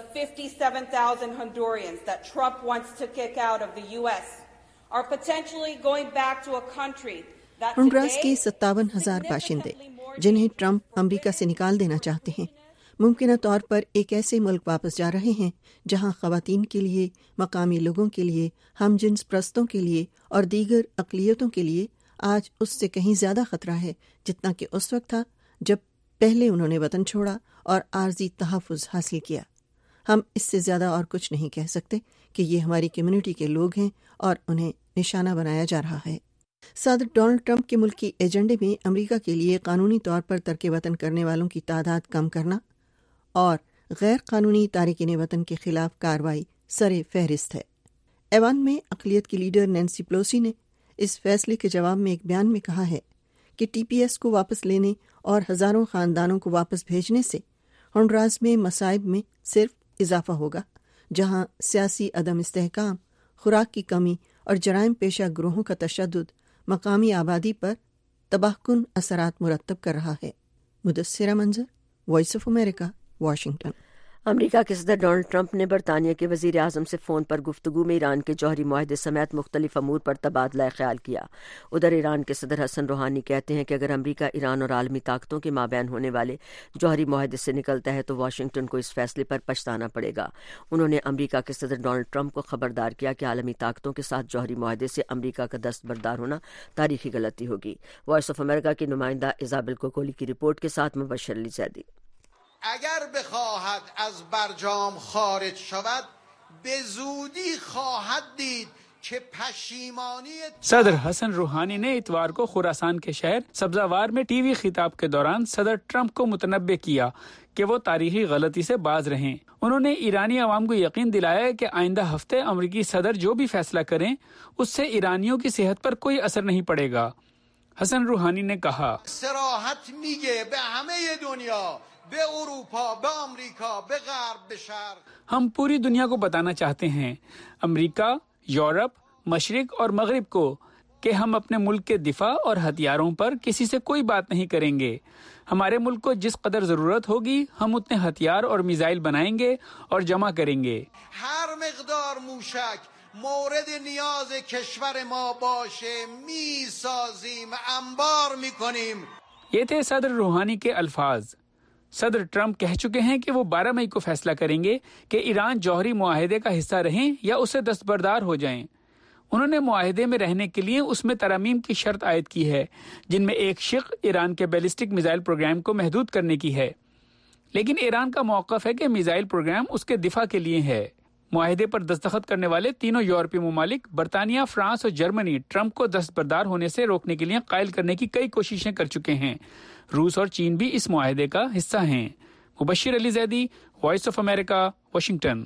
Speaker 10: 57,000 Hondurans that Trump wants to kick out of the US are potentially going back to a country that
Speaker 9: ہنڈراس کے 57,000 باشندے جنہیں ٹرمپ امریکہ سے نکال دینا چاہتے ہیں، ممکنہ طور پر ایک ایسے ملک واپس جا رہے ہیں جہاں خواتین کے لیے، مقامی لوگوں کے لیے، ہم جنس پرستوں کے لیے اور دیگر اقلیتوں کے لیے آج اس سے کہیں زیادہ خطرہ ہے جتنا کہ اس وقت تھا جب پہلے انہوں نے وطن چھوڑا اور عارضی تحفظ حاصل کیا. ہم اس سے زیادہ اور کچھ نہیں کہہ سکتے کہ یہ ہماری کمیونٹی کے لوگ ہیں اور انہیں نشانہ بنایا جا رہا ہے. صدر ڈونلڈ ٹرمپ کے ملکی ایجنڈے میں امریکہ کے لیے قانونی طور پر ترک وطن کرنے والوں کی تعداد کم کرنا اور غیر قانونی تارکین وطن کے خلاف کارروائی سر فہرست ہے. ایوان میں اقلیت کی لیڈر نینسی پلوسی نے اس فیصلے کے جواب میں ایک بیان میں کہا ہے کہ TPS کو واپس لینے اور ہزاروں خاندانوں کو واپس بھیجنے سے ہنڈراس میں مصائب میں صرف اضافہ ہوگا، جہاں سیاسی عدم استحکام، خوراک کی کمی اور جرائم پیشہ گروہوں کا تشدد مقامی آبادی پر تباہ کن اثرات مرتب کر رہا ہے. Mudassira Manzar, voice of America, Washington.
Speaker 1: America کے صدر ڈونلڈ ٹرمپ نے برطانیہ کے وزیر اعظم سے فون پر گفتگو میں ایران کے جوہری معاہدے سمیت مختلف امور پر تبادلہ خیال کیا. ادھر ایران کے صدر حسن روحانی کہتے ہیں کہ اگر امریکہ ایران اور عالمی طاقتوں کے مابین ہونے والے جوہری معاہدے سے نکلتا ہے تو واشنگٹن کو اس فیصلے پر پچھتانا پڑے گا. انہوں نے امریکہ کے صدر ڈونلڈ ٹرمپ کو خبردار کیا کہ عالمی طاقتوں کے ساتھ جوہری معاہدے سے امریکہ کا دستبردار ہونا تاریخی غلطی ہوگی. وائس آف امریکہ کی نمائندہ ایزابل کوکولی کی رپورٹ کے ساتھ مبشر علی زیدی.
Speaker 11: اگر بخواهد از برجام خارج شود به زودی خواهد دید کہ پشیمانی.
Speaker 8: صدر حسن روحانی نے اتوار کو خراسان کے شہر سبزوار میں ٹی وی خطاب کے دوران صدر ٹرمپ کو متنبہ کیا کہ وہ تاریخی غلطی سے باز رہیں. انہوں نے ایرانی عوام کو یقین دلایا کہ آئندہ ہفتے امریکی صدر جو بھی فیصلہ کریں اس سے ایرانیوں کی صحت پر کوئی اثر نہیں پڑے گا. حسن روحانی نے کہا،
Speaker 11: صراحت میگه به همه دنیا، به اروپا، به امریکا، به غرب، به شرق.
Speaker 8: ہم پوری دنیا کو بتانا چاہتے ہیں، امریکہ، یورپ، مشرق اور مغرب کو، کہ ہم اپنے ملک کے دفاع اور ہتھیاروں پر کسی سے کوئی بات نہیں کریں گے. ہمارے ملک کو جس قدر ضرورت ہوگی ہم اتنے ہتھیار اور میزائل بنائیں گے اور جمع کریں گے.
Speaker 11: ہر مقدار موشک مورد نیاز کشور ما باشه میسازیم انبار میکنیم.
Speaker 8: یہ تھے صدر روحانی کے الفاظ. صدر ٹرمپ کہہ چکے ہیں کہ وہ 12 مئی کو فیصلہ کریں گے کہ ایران جوہری معاہدے کا حصہ رہیں یا اسے دستبردار ہو جائیں. انہوں نے معاہدے میں رہنے کے لیے اس میں ترامیم کی شرط عائد کی ہے، جن میں ایک شق ایران کے بیلسٹک میزائل پروگرام کو محدود کرنے کی ہے. لیکن ایران کا موقف ہے کہ میزائل پروگرام اس کے دفاع کے لیے ہے. معاہدے پر دستخط کرنے والے تینوں یورپی ممالک برطانیہ، فرانس اور جرمنی ٹرمپ کو دستبردار ہونے سے روکنے کے لیے قائل کرنے کی کئی کوششیں کر چکے ہیں. روس اور چین بھی اس معاہدے کا حصہ ہیں. Mubashir Ali Zaidi, voice of America, Washington.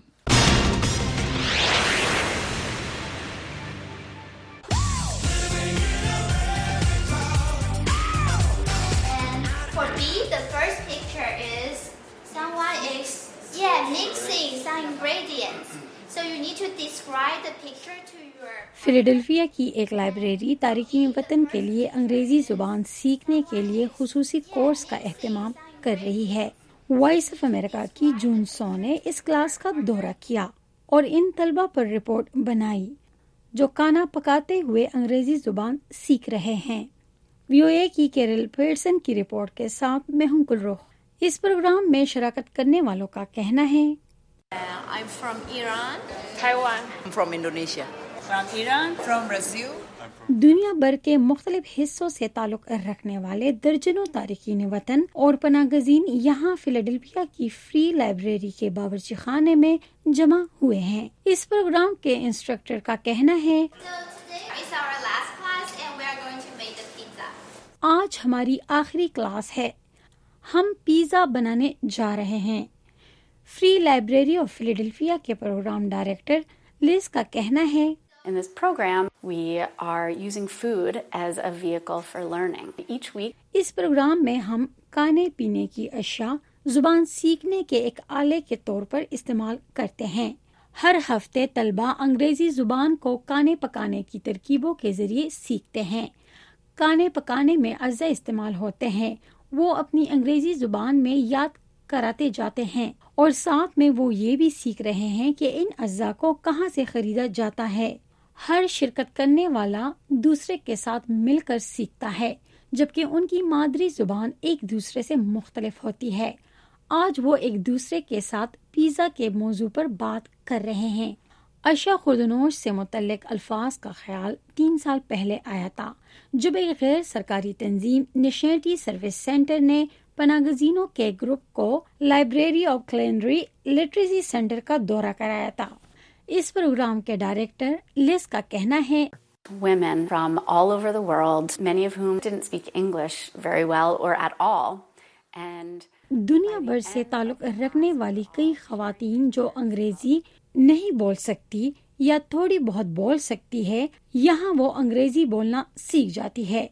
Speaker 12: Philadelphia کی ایک لائبریری تارکین وطن کے لیے انگریزی زبان سیکھنے کے لیے خصوصی کورس کا اہتمام کر رہی ہے. وائس آف امریکہ کی جون سو نے اس کلاس کا دورہ کیا اور ان طلبہ پر رپورٹ بنائی جو کھانا پکاتے ہوئے انگریزی زبان سیکھ رہے ہیں. VOA کی کیرل پیرسن کی رپورٹ کے ساتھ میں ہوں گلرخ. اس پروگرام میں شراکت کرنے والوں کا کہنا ہے
Speaker 13: I'm from Iran, Taiwan, I'm from Indonesia, from Iran, from Brazil.
Speaker 12: دنیا بھر کے مختلف حصوں سے تعلق رکھنے والے درجنوں تارکین وطن اور پناہ گزین یہاں فیلاڈیلفیا کی فری لائبریری کے باورچی خانے میں جمع ہوئے ہیں. اس پروگرام کے انسٹرکٹر کا کہنا ہے آج ہماری آخری کلاس ہے، ہم پیزا بنانے جا رہے ہیں. فری لائبریری آف فیلاڈیلفیا کے پروگرام ڈائریکٹر لیز کا کہنا ہے
Speaker 14: In this program, we are using food as a vehicle for learning. Each week,
Speaker 12: اس پروگرام میں ہم کھانے پینے کی اشیاء زبان سیکھنے کے ایک آلے کے طور پر استعمال کرتے ہیں. ہر ہفتے طلبہ انگریزی زبان کو کھانے پکانے کی ترکیبوں کے ذریعے سیکھتے ہیں. کھانے پکانے میں اجزاء استعمال ہوتے ہیں، وہ اپنی انگریزی زبان میں یاد کراتے جاتے ہیں اور ساتھ میں وہ یہ بھی سیکھ رہے ہیں کہ ان اجزاء کو کہاں سے خریدا جاتا ہے. ہر شرکت کرنے والا دوسرے کے ساتھ مل کر سیکھتا ہے، جبکہ ان کی مادری زبان ایک دوسرے سے مختلف ہوتی ہے. آج وہ ایک دوسرے کے ساتھ پیزا کے موضوع پر بات کر رہے ہیں. اشیاء خوردنوش سے متعلق الفاظ کا خیال 3 سال پہلے آیا تھا، جب ایک غیر سرکاری تنظیم نیشنلٹی سروس سینٹر نے پناہ گزینوں کے گروپ کو library of culinary literacy center کا دورہ کرایا تھا. اس پروگرام کے ڈائریکٹر لیز کا کہنا ہے
Speaker 14: women from all over the world, many of whom didn't speak English very well or at all. And
Speaker 12: دنیا بھر سے تعلق رکھنے والی کئی خواتین جو انگریزی نہیں بول سکتی یا تھوڑی بہت بول سکتی ہے، یہاں وہ انگریزی بولنا سیکھ جاتی ہے.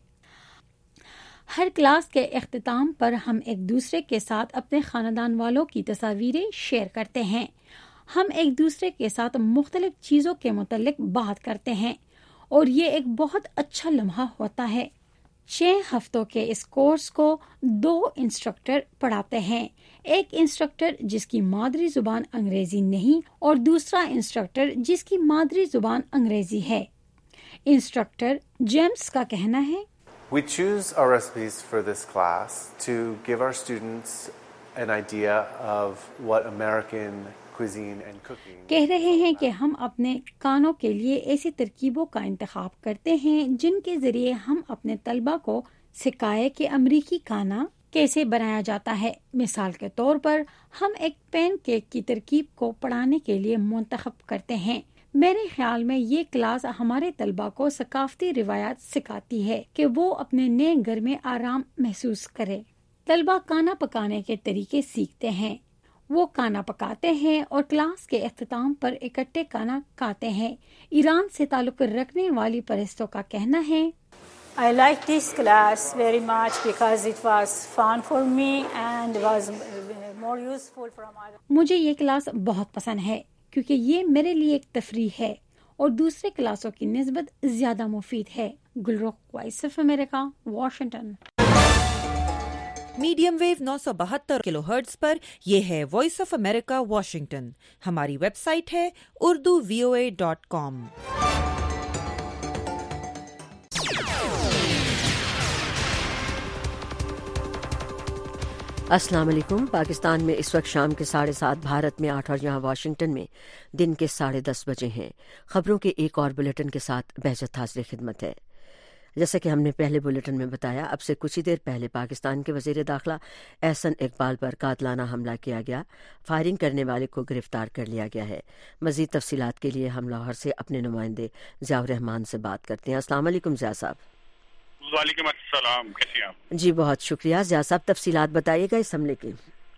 Speaker 12: ہر کلاس کے اختتام پر ہم ایک دوسرے کے ساتھ اپنے خاندان والوں کی تصاویریں شیئر کرتے ہیں. ہم ایک دوسرے کے ساتھ مختلف چیزوں کے متعلق بات کرتے ہیں اور یہ ایک بہت اچھا لمحہ ہوتا ہے. 6 ہفتوں کے اس کورس کو 2 انسٹرکٹر پڑھاتے ہیں، ایک انسٹرکٹر جس کی مادری زبان انگریزی نہیں اور دوسرا انسٹرکٹر جس کی مادری زبان انگریزی ہے. انسٹرکٹر جیمز کا کہنا ہے
Speaker 15: We choose our recipes for this class to give our students an idea of what American cuisine and cooking.
Speaker 12: کہہ رہے ہیں کہ ہم اپنے کھانوں کے لیے ایسی ترکیبوں کا انتخاب کرتے ہیں جن کے ذریعے ہم اپنے طلبہ کو سکھائیں کہ امریکی کھانا کیسے بنایا جاتا ہے. مثال کے طور پر ہم ایک پین کیک کی ترکیب کو پڑھانے کے لیے منتخب کرتے ہیں. میرے خیال میں یہ کلاس ہمارے طلبہ کو ثقافتی روایات سکھاتی ہے کہ وہ اپنے نئے گھر میں آرام محسوس کرے. طلبہ کھانا پکانے کے طریقے سیکھتے ہیں، وہ کھانا پکاتے ہیں اور کلاس کے اختتام پر اکٹھے کھانا کھاتے ہیں. ایران سے تعلق رکھنے والی پرستوں کا کہنا ہے
Speaker 16: I like this class very much because it was fun for me and was more useful from other.
Speaker 12: مجھے یہ کلاس بہت پسند ہے کیونکہ یہ میرے لیے ایک تفریح ہے اور دوسرے کلاسوں کی نسبت زیادہ مفید ہے۔ Gulrukh, voice of America, Washington.
Speaker 17: Medium wave 972 kilohertz پر یہ ہے وائس آف امریکہ واشنگٹن۔ ہماری ویب سائٹ ہے urduvoa.com۔
Speaker 1: السلام علیکم۔ پاکستان میں اس وقت شام کے 7:30، بھارت میں 8 اور یہاں واشنگٹن میں دن کے 10:30 بجے ہیں۔ خبروں کے ایک اور بلیٹن کے ساتھ بہجت حاضر خدمت ہے۔ جیسا کہ ہم نے پہلے بلیٹن میں بتایا، اب سے کچھ ہی دیر پہلے پاکستان کے وزیر داخلہ احسن اقبال پر قاتلانہ حملہ کیا گیا، فائرنگ کرنے والے کو گرفتار کر لیا گیا ہے۔ مزید تفصیلات کے لیے ہم لاہور سے اپنے نمائندے ضیاء الرحمان سے بات کرتے ہیں۔ السلام علیکم ضیاء صاحب۔
Speaker 18: وعلیکم السلام، کیسے ہیں آپ؟
Speaker 1: جی بہت شکریہ ضیاء صاحب، تفصیلات بتائیے گا اس حملے کی۔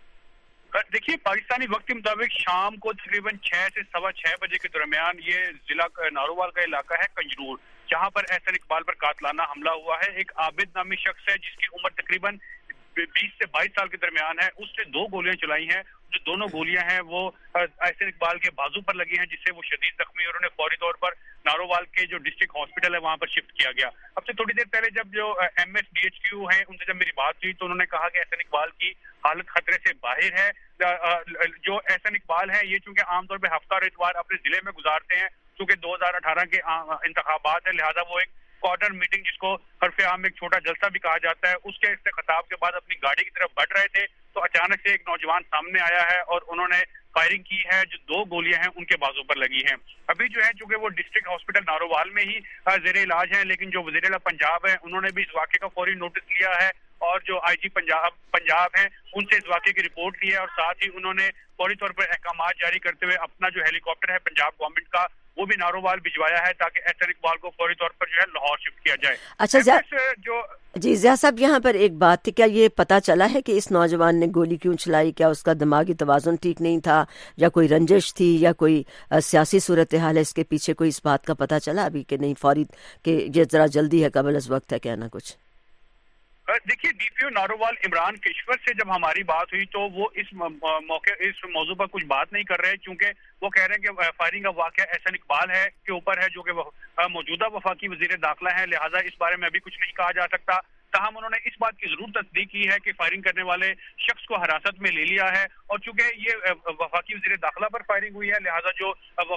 Speaker 18: دیکھیے، پاکستانی وقت کے مطابق شام کو تقریباً 6 سے 6:15 بجے کے درمیان یہ ضلع نارووال کا علاقہ ہے کنجرور، جہاں پر احسن اقبال پر قاتلانہ حملہ ہوا ہے۔ ایک عابد نامی شخص ہے جس کی عمر تقریباً 20 سے 22 سال کے درمیان ہے، اس نے 2 گولیاں چلائی ہیں۔ جو دونوں گولیاں ہیں وہ احسن اقبال کے بازو پر لگی ہیں، جس سے وہ شدید زخمی اور انہیں فوری طور پر نارووال کے جو ڈسٹرکٹ ہاسپٹل ہے وہاں پر شفٹ کیا گیا۔ اب سے تھوڑی دیر پہلے جب جو MSDHQ ہیں ان سے جب میری بات ہوئی تو انہوں نے کہا کہ احسن اقبال کی حالت خطرے سے باہر ہے۔ جو احسن اقبال ہے یہ چونکہ عام طور پہ ہفتہ اور اتوار اپنے ضلع میں گزارتے ہیں، چونکہ 2018 کے انتخابات ہیں، لہٰذا وہ ایک کوارٹر میٹنگ جس کو حرف عام میں ایک چھوٹا جلسہ بھی کہا جاتا ہے، اس کے خطاب کے بعد اپنی گاڑی کی طرف بڑھ رہے تھے تو اچانک سے ایک نوجوان سامنے آیا ہے اور انہوں نے فائرنگ کی ہے۔ جو 2 گولیاں ہیں ان کے بازو پر لگی ہیں۔ ابھی جو ہے چونکہ وہ ڈسٹرکٹ ہاسپٹل نارووال میں ہی زیر علاج ہیں، لیکن جو وزیر اعلیٰ پنجاب ہیں انہوں نے بھی اس واقعے کا فوری نوٹس لیا ہے اور جو IG پنجاب ہیں ان سے اس واقعے کی رپورٹ لی ہے، اور ساتھ ہی انہوں نے فوری طور پر احکامات جاری کرتے ہوئے اپنا جو ہیلی کاپٹر ہے پنجاب گورنمنٹ کا وہ بھی نارووال بھجوایا ہے تاکہ احسن اقبال کو فوری طور پر جو ہے لاہور شفٹ کیا جائے۔
Speaker 1: اچھا جی ضیاء صاحب، یہاں پر ایک بات تھی، کیا یہ پتا چلا ہے کہ اس نوجوان نے گولی کیوں چلائی؟ کیا اس کا دماغی توازن ٹھیک نہیں تھا، یا کوئی رنجش تھی، یا کوئی سیاسی صورتحال ہے اس کے پیچھے؟ کوئی اس بات کا پتا چلا ابھی کہ نہیں فوری کہ یہ ذرا جلدی ہے، قبل از وقت ہے کہنا کچھ؟
Speaker 18: دیکھیے، DPO نارووال عمران کشور سے جب ہماری بات ہوئی تو وہ اس موضوع پر کچھ بات نہیں کر رہے، چونکہ وہ کہہ رہے ہیں کہ فائرنگ کا واقعہ احسن اقبال ہے کے اوپر ہے جو کہ موجودہ وفاقی وزیر داخلہ ہیں، لہٰذا اس بارے میں ابھی کچھ نہیں کہا جا سکتا۔ تاہم انہوں نے اس بات کی ضرور تصدیق کی ہے کہ فائرنگ کرنے والے شخص کو حراست میں لے لیا ہے، اور چونکہ یہ وفاقی وزیر داخلہ پر فائرنگ ہوئی ہے لہٰذا جو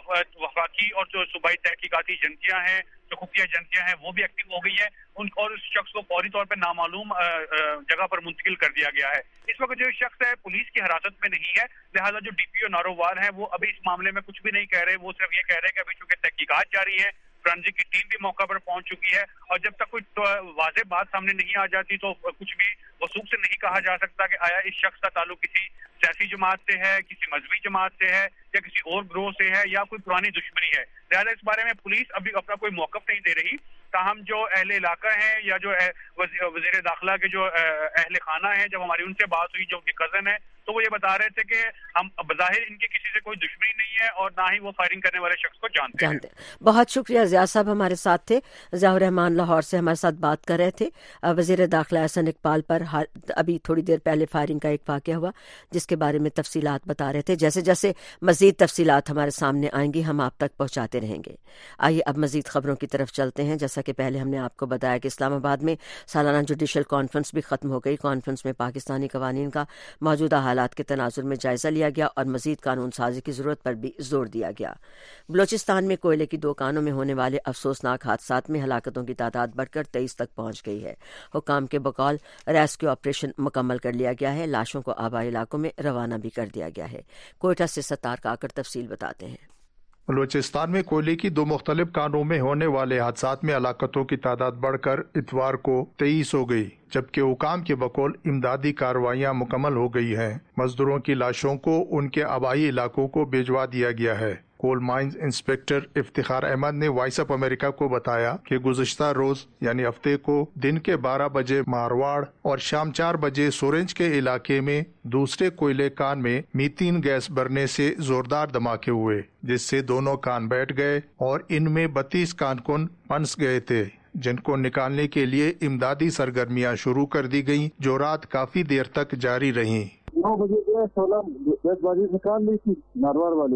Speaker 18: وفاقی اور جو صوبائی تحقیقاتی ایجنسیاں ہیں، جو خفیہ ایجنسیاں ہیں، وہ بھی ایکٹیو ہو گئی ہیں اور اس شخص کو فوری طور پر نامعلوم جگہ پر منتقل کر دیا گیا ہے۔ اس وقت جو شخص ہے پولیس کی حراست میں نہیں ہے، لہٰذا جو DPO نارووال ہیں وہ ابھی اس معاملے میں کچھ بھی نہیں کہہ رہے، وہ صرف یہ کہہ رہے ہیں کہ ابھی چونکہ تحقیقات جاری ہیں، فرانسک کی ٹیم بھی موقع پر پہنچ چکی ہے، اور جب تک کوئی واضح بات سامنے نہیں آ جاتی تو کچھ بھی وثوق سے نہیں کہا جا سکتا کہ آیا اس شخص کا تعلق کسی سیاسی جماعت سے ہے، کسی مذہبی جماعت سے ہے، یا کسی اور گروہ سے ہے، یا کوئی پرانی دشمنی ہے۔ لہٰذا اس بارے میں پولیس ابھی اپنا کوئی موقف نہیں دے رہی۔ تاہم جو اہل علاقہ ہیں یا جو وزیر داخلہ کے جو اہل خانہ ہیں، جب ہماری ان سے بات ہوئی جو ان کے کزن ہیں تو وہ یہ بتا رہے تھے کہ ہم بظاہر ان کے کسی سے کوئی دشمنی نہیں ہے اور نہ ہی وہ فائرنگ کرنے والے شخص کو جانتے ہیں۔
Speaker 1: بہت شکریہ ضیاء صاحب، ہمارے ساتھ تھے ضیاء الرحمان لاہور سے، ہمارے ساتھ بات کر رہے تھے۔ وزیر داخلہ احسن اقبال پر ابھی تھوڑی دیر پہلے فائرنگ کا ایک واقعہ ہوا جس کے بارے میں تفصیلات بتا رہے تھے۔ جیسے جیسے مزید تفصیلات ہمارے سامنے آئیں گی ہم آپ تک پہنچاتے رہیں گے۔ آئیے اب مزید خبروں کی طرف چلتے ہیں۔ جیسا کہ پہلے ہم نے آپ کو بتایا کہ اسلام آباد میں سالانہ جوڈیشل کانفرنس بھی ختم ہو گئی۔ کانفرنس میں پاکستانی قوانین کا موجودہ حالات کے تناظر میں جائزہ لیا گیا اور مزید قانون سازی کی ضرورت پر بھی زور دیا گیا۔ بلوچستان میں کوئلے کی 2 کانوں میں ہونے والے افسوسناک حادثات میں ہلاکتوں کی تعداد بڑھ کر 23 تک پہنچ گئی ہے۔ حکام کے بقول ریسکیو آپریشن مکمل کر لیا گیا ہے، لاشوں کو آبائی علاقوں میں روانہ بھی کر دیا گیا ہے۔ کوئٹہ سے ستار کاکڑ تفصیل بتاتے ہیں۔
Speaker 19: بلوچستان میں کوئلے کی 2 مختلف کانوں میں ہونے والے حادثات میں ہلاکتوں کی تعداد بڑھ کر اتوار کو 23 ہو گئی، جبکہ حکام کے بقول امدادی کارروائیاں مکمل ہو گئی ہیں۔ مزدوروں کی لاشوں کو ان کے آبائی علاقوں کو بھجوا دیا گیا ہے۔ Coal mines inspector Iftikhar Ahmed نے وائس آف امریکہ کو بتایا کہ گزشتہ روز یعنی ہفتے کو دن کے 12 بجے مارواڑ اور شام 4 بجے سورنج کے علاقے میں دوسرے کوئلے کان میں میتین گیس بھرنے سے زوردار دھماکے ہوئے، جس سے دونوں کان بیٹھ گئے اور ان میں 32 کانکن پھنس گئے تھے، جن کو نکالنے کے لیے امدادی سرگرمیاں شروع کر دی گئیں جو رات کافی دیر تک جاری رہیں۔
Speaker 20: 9 بجے 16 10 بجے نکال لی تھی نارواڑ والے سے،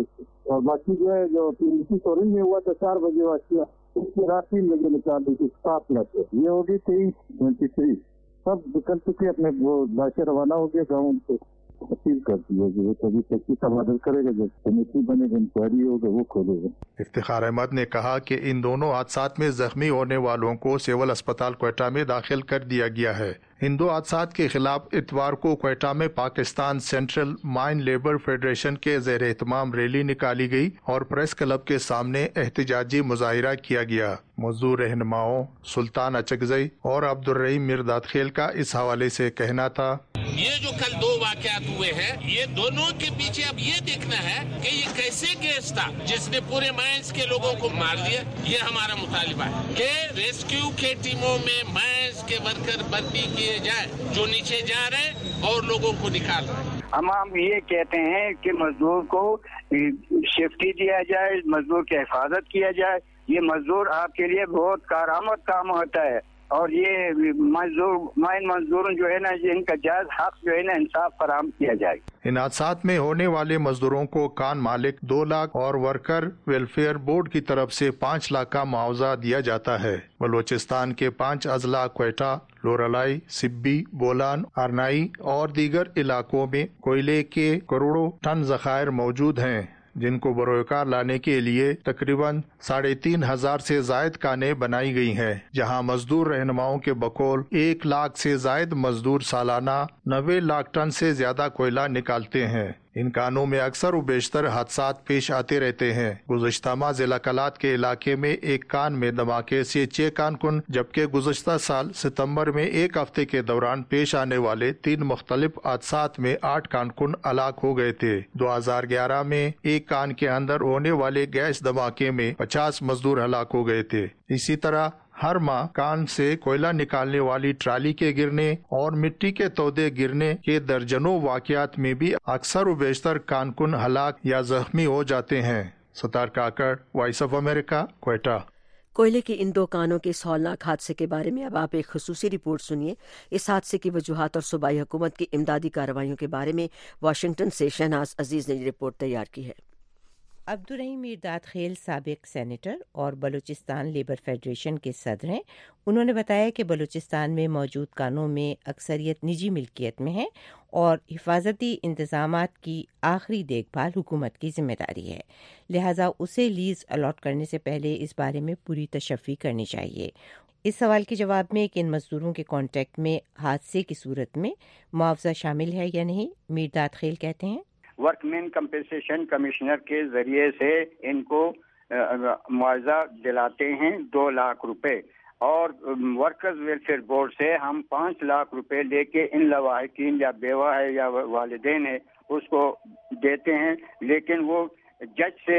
Speaker 20: اور باقی جو ہے جو اسی سورن میں ہوا تھا 4 بجے واقعہ، اس کی رات 3 بجے نکال دی تھی 7 لاکھ، یہ ہوگی 23 سب نکل چکے اپنے وہ لاشیں روانہ ہو گئے گاؤں سے. اپیل کرتی ہے کہ وہ کبھی تک کی تبادل کرے گا، جب کمیٹی بنے گا انکوائری ہوگا وہ کھولے گا.
Speaker 19: افتخار احمد نے کہا کہ ان دونوں حادثات میں زخمی ہونے والوں کو سول اسپتال کوئٹہ میں داخل کر دیا گیا ہے. ان 2 حادثات کے خلاف اتوار کو کوئٹہ میں Pakistan central mine labour federation کے زیر اہتمام ریلی نکالی گئی اور پریس کلب کے سامنے احتجاجی مظاہرہ کیا گیا. مزدور رہنماؤں سلطان اچکزئی اور عبدالرحیم مرداد خیل کا اس حوالے سے کہنا تھا،
Speaker 21: یہ جو کل 2 واقعات ہوئے ہیں، یہ دونوں کے پیچھے اب یہ دیکھنا ہے کہ یہ کیسے گیس تھا جس نے پورے مائنز کے لوگوں کو مار دیا. یہ ہمارا مطالبہ ہے کہ ریسکیو کے ٹیموں میں مائنز کے ورکر بھرتی کیے جائیں جو نیچے جا رہے ہیں اور لوگوں کو نکال رہے ہیں.
Speaker 22: ہم یہ کہتے ہیں کہ مزدور کو سیفٹی دیا جائے، مزدور کی حفاظت کیا جائے. یہ مزدور آپ کے لیے بہت کارآمد کام ہوتا ہے، اور یہ مائن مزدور جو ہے نا، ان کا جائز حق جو ہے نا انصاف فراہم کیا جائے.
Speaker 19: ان حادثات میں ہونے والے مزدوروں کو کان مالک 2 لاکھ اور ورکر ویلفیئر بورڈ کی طرف سے 5 لاکھ کا معاوضہ دیا جاتا ہے. بلوچستان کے 5 اضلاع کوئٹہ، لورالائی، سبی، بولان، ارنائی اور دیگر علاقوں میں کوئلے کے کروڑوں ٹن ذخائر موجود ہیں، جن کو بروئے کار لانے کے لیے تقریباً 3,500 سے زائد کانیں بنائی گئی ہیں، جہاں مزدور رہنماؤں کے بقول 1 لاکھ سے زائد مزدور سالانہ 90 لاکھ ٹن سے زیادہ کوئلہ نکالتے ہیں. ان کانوں میں اکثر و بیشتر حادثات پیش آتے رہتے ہیں. گزشتہ ماہ ضلع کلات کے علاقے میں ایک کان میں دھماکے سے 6 کان کن، جبکہ گزشتہ سال ستمبر میں ایک ہفتے کے دوران پیش آنے والے 3 مختلف حادثات میں 8 کان کن ہلاک ہو گئے تھے. 2011 میں ایک کان کے اندر ہونے والے گیس دھماکے میں 50 مزدور ہلاک ہو گئے تھے. اسی طرح ہر ماہ کان سے کوئلہ نکالنے والی ٹرالی کے گرنے اور مٹی کے تودے گرنے کے درجنوں واقعات میں بھی اکثر و بیشتر کانکن ہلاک یا زخمی ہو جاتے ہیں. Sattar Kakar, voice of America, Quetta.
Speaker 1: کوئلے کے ان 2 کانوں کے اس ہولناک حادثے کے بارے میں اب آپ ایک خصوصی رپورٹ سنیے. اس حادثے کی وجوہات اور صوبائی حکومت کی امدادی کارروائیوں کے بارے میں واشنگٹن سے شہناز عزیز نے یہ رپورٹ تیار کی ہے.
Speaker 23: عبدالرحیم مرداد خیل سابق سینیٹر اور بلوچستان لیبر فیڈریشن کے صدر ہیں. انہوں نے بتایا کہ بلوچستان میں موجود کانوں میں اکثریت نجی ملکیت میں ہے اور حفاظتی انتظامات کی آخری دیکھ بھال حکومت کی ذمہ داری ہے، لہٰذا اسے لیز الاٹ کرنے سے پہلے اس بارے میں پوری تشفی کرنی چاہیے. اس سوال کے جواب میں کہ ان مزدوروں کے کانٹیکٹ میں حادثے کی صورت میں معاوضہ شامل ہے یا نہیں، مرداد خیل کہتے ہیں،
Speaker 22: ورک مین کمپنسیشن کمشنر کے ذریعے سے ان کو معاوضہ دلاتے ہیں 2 لاکھ روپے، اور ورکرز ویلفیئر بورڈ سے ہم 5 لاکھ روپے لے کے ان لواحقین یا بیوہ ہے یا والدین ہے اس کو دیتے ہیں. لیکن وہ جج سے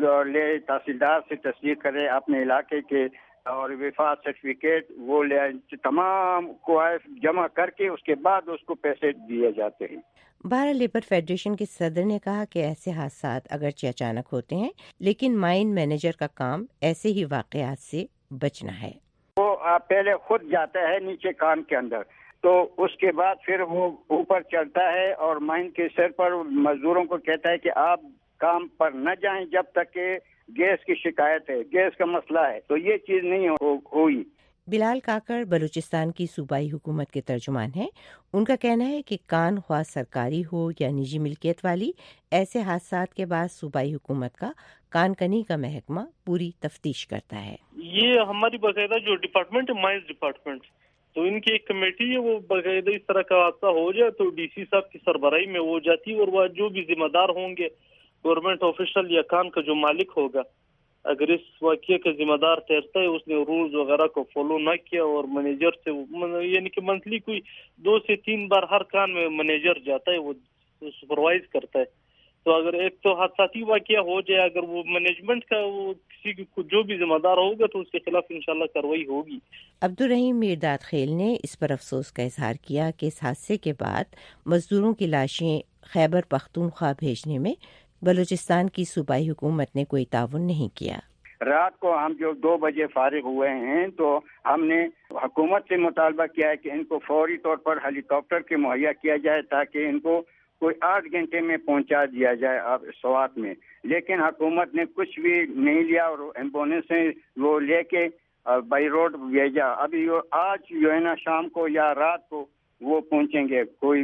Speaker 22: تحصیلدار سے تصدیق کرے اپنے علاقے کے، اور وفاق سرٹیفکیٹ وہ لے، تمام کو جمع کر کے اس کے بعد اس کو پیسے دیے جاتے ہیں.
Speaker 23: بھارت لیبر فیڈریشن کے صدر نے کہا کہ ایسے حادثات اگرچہ اچانک ہوتے ہیں، لیکن مائن مینیجر کا کام ایسے ہی واقعات سے بچنا ہے.
Speaker 22: وہ پہلے خود جاتا ہے نیچے کان کے اندر، تو اس کے بعد پھر وہ اوپر چڑھتا ہے اور مائن کے سر پر مزدوروں کو کہتا ہے کہ آپ کام پر نہ جائیں جب تک کہ گیس کی شکایت ہے، گیس کا مسئلہ ہے. تو یہ چیز نہیں ہوئی.
Speaker 23: بلال کاکڑ بلوچستان کی صوبائی حکومت کے ترجمان ہیں. ان کا کہنا ہے کہ کان خواہ سرکاری ہو یا نجی ملکیت والی، ایسے حادثات کے بعد صوبائی حکومت کا کان کنی کا محکمہ پوری تفتیش کرتا ہے.
Speaker 24: یہ ہماری باقاعدہ جو ڈپارٹمنٹ ہے، مائنز ڈپارٹمنٹ، تو ان کی ایک کمیٹی ہے، وہ باقاعدہ اس طرح کا حادثہ ہو جائے تو ڈی سی صاحب کی سربراہی میں وہ جاتی ہے، اور وہ جو بھی ذمہ دار ہوں گے گورنمنٹ آفیشل یا کان کا جو مالک ہوگا، اگر اس واقعے کا ذمہ دار ٹھہرتا ہے اس نے رولز وغیرہ کو فالو نہ کیا، اور مینیجر سے یعنی کہ منتھلی کوئی 2 سے 3 بار ہر کان میں مینیجر جاتا ہے، وہ سپروائز کرتا ہے. تو اگر ایک تو حادثاتی واقعہ ہو جائے، اگر وہ مینجمنٹ کا وہ کسی کو جو بھی ذمہ دار ہوگا تو اس کے خلاف انشاءاللہ کارروائی ہوگی.
Speaker 23: عبدالرحیم مرداد خیل نے اس پر افسوس کا اظہار کیا کہ اس حادثے کے بعد مزدوروں کی لاشیں خیبر پختونخوا بھیجنے میں بلوچستان کی صوبائی حکومت نے کوئی تعاون نہیں کیا.
Speaker 22: رات کو ہم جو 2 بجے فارغ ہوئے ہیں تو ہم نے حکومت سے مطالبہ کیا ہے کہ ان کو فوری طور پر ہیلی کاپٹر کے مہیا کیا جائے تاکہ ان کو کوئی 8 گھنٹے میں پہنچا دیا جائے سوات میں، لیکن حکومت نے کچھ بھی نہیں لیا اور ایمبولینس سے وہ لے کے بائی روڈ بھیجا. ابھی آج جو ہے نا شام کو یا رات کو وہ پہنچیں گے کوئی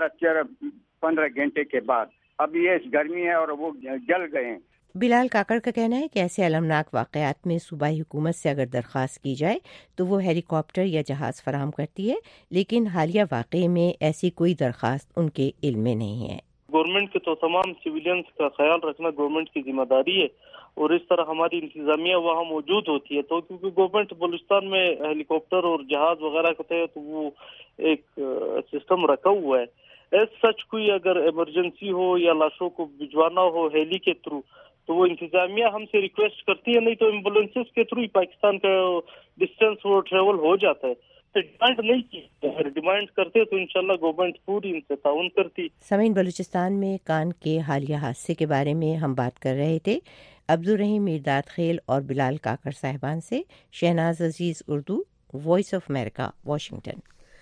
Speaker 22: 12-15 گھنٹے کے بعد. اب یہ گرمی ہے اور وہ جل گئے ہیں.
Speaker 23: بلال کاکڑ کا کہنا ہے کہ ایسے المناک واقعات میں صوبائی حکومت سے اگر درخواست کی جائے تو وہ ہیلی کاپٹر یا جہاز فراہم کرتی ہے، لیکن حالیہ واقعے میں ایسی کوئی درخواست ان کے علم میں نہیں ہے.
Speaker 24: گورنمنٹ کے تو تمام سویلینز کا خیال رکھنا گورنمنٹ کی ذمہ داری ہے، اور اس طرح ہماری انتظامیہ وہاں موجود ہوتی ہے. تو کیونکہ گورنمنٹ بلوچستان میں ہیلی کاپٹر اور جہاز وغیرہ کا ہے تو وہ ایک سسٹم رکھا ہوا ہے. ایز سچ کوئی اگر ایمرجنسی ہو یا لاشوں کو بھجوانا ہو ہیلی کے تھرو تو وہ انتظامیہ ہم سے ریکویسٹ کرتی ہے، نہیں تو ایمبولینسز کے تھرو پاکستان کا ڈسٹینس وہ ٹریول ہو جاتا ہے. ڈیمانڈ نہیں کی، اگر ڈیمانڈ کرتے تو انشاءاللہ گورنمنٹ پوری ان سے تعاون کرتی.
Speaker 23: سامعین، بلوچستان میں کان کے حالیہ حادثے کے بارے میں ہم بات کر رہے تھے عبدالرحیم میرداد خیل اور بلال کاکڑ صاحبان سے. Shahnaz Aziz, Urdu, voice of America, Washington.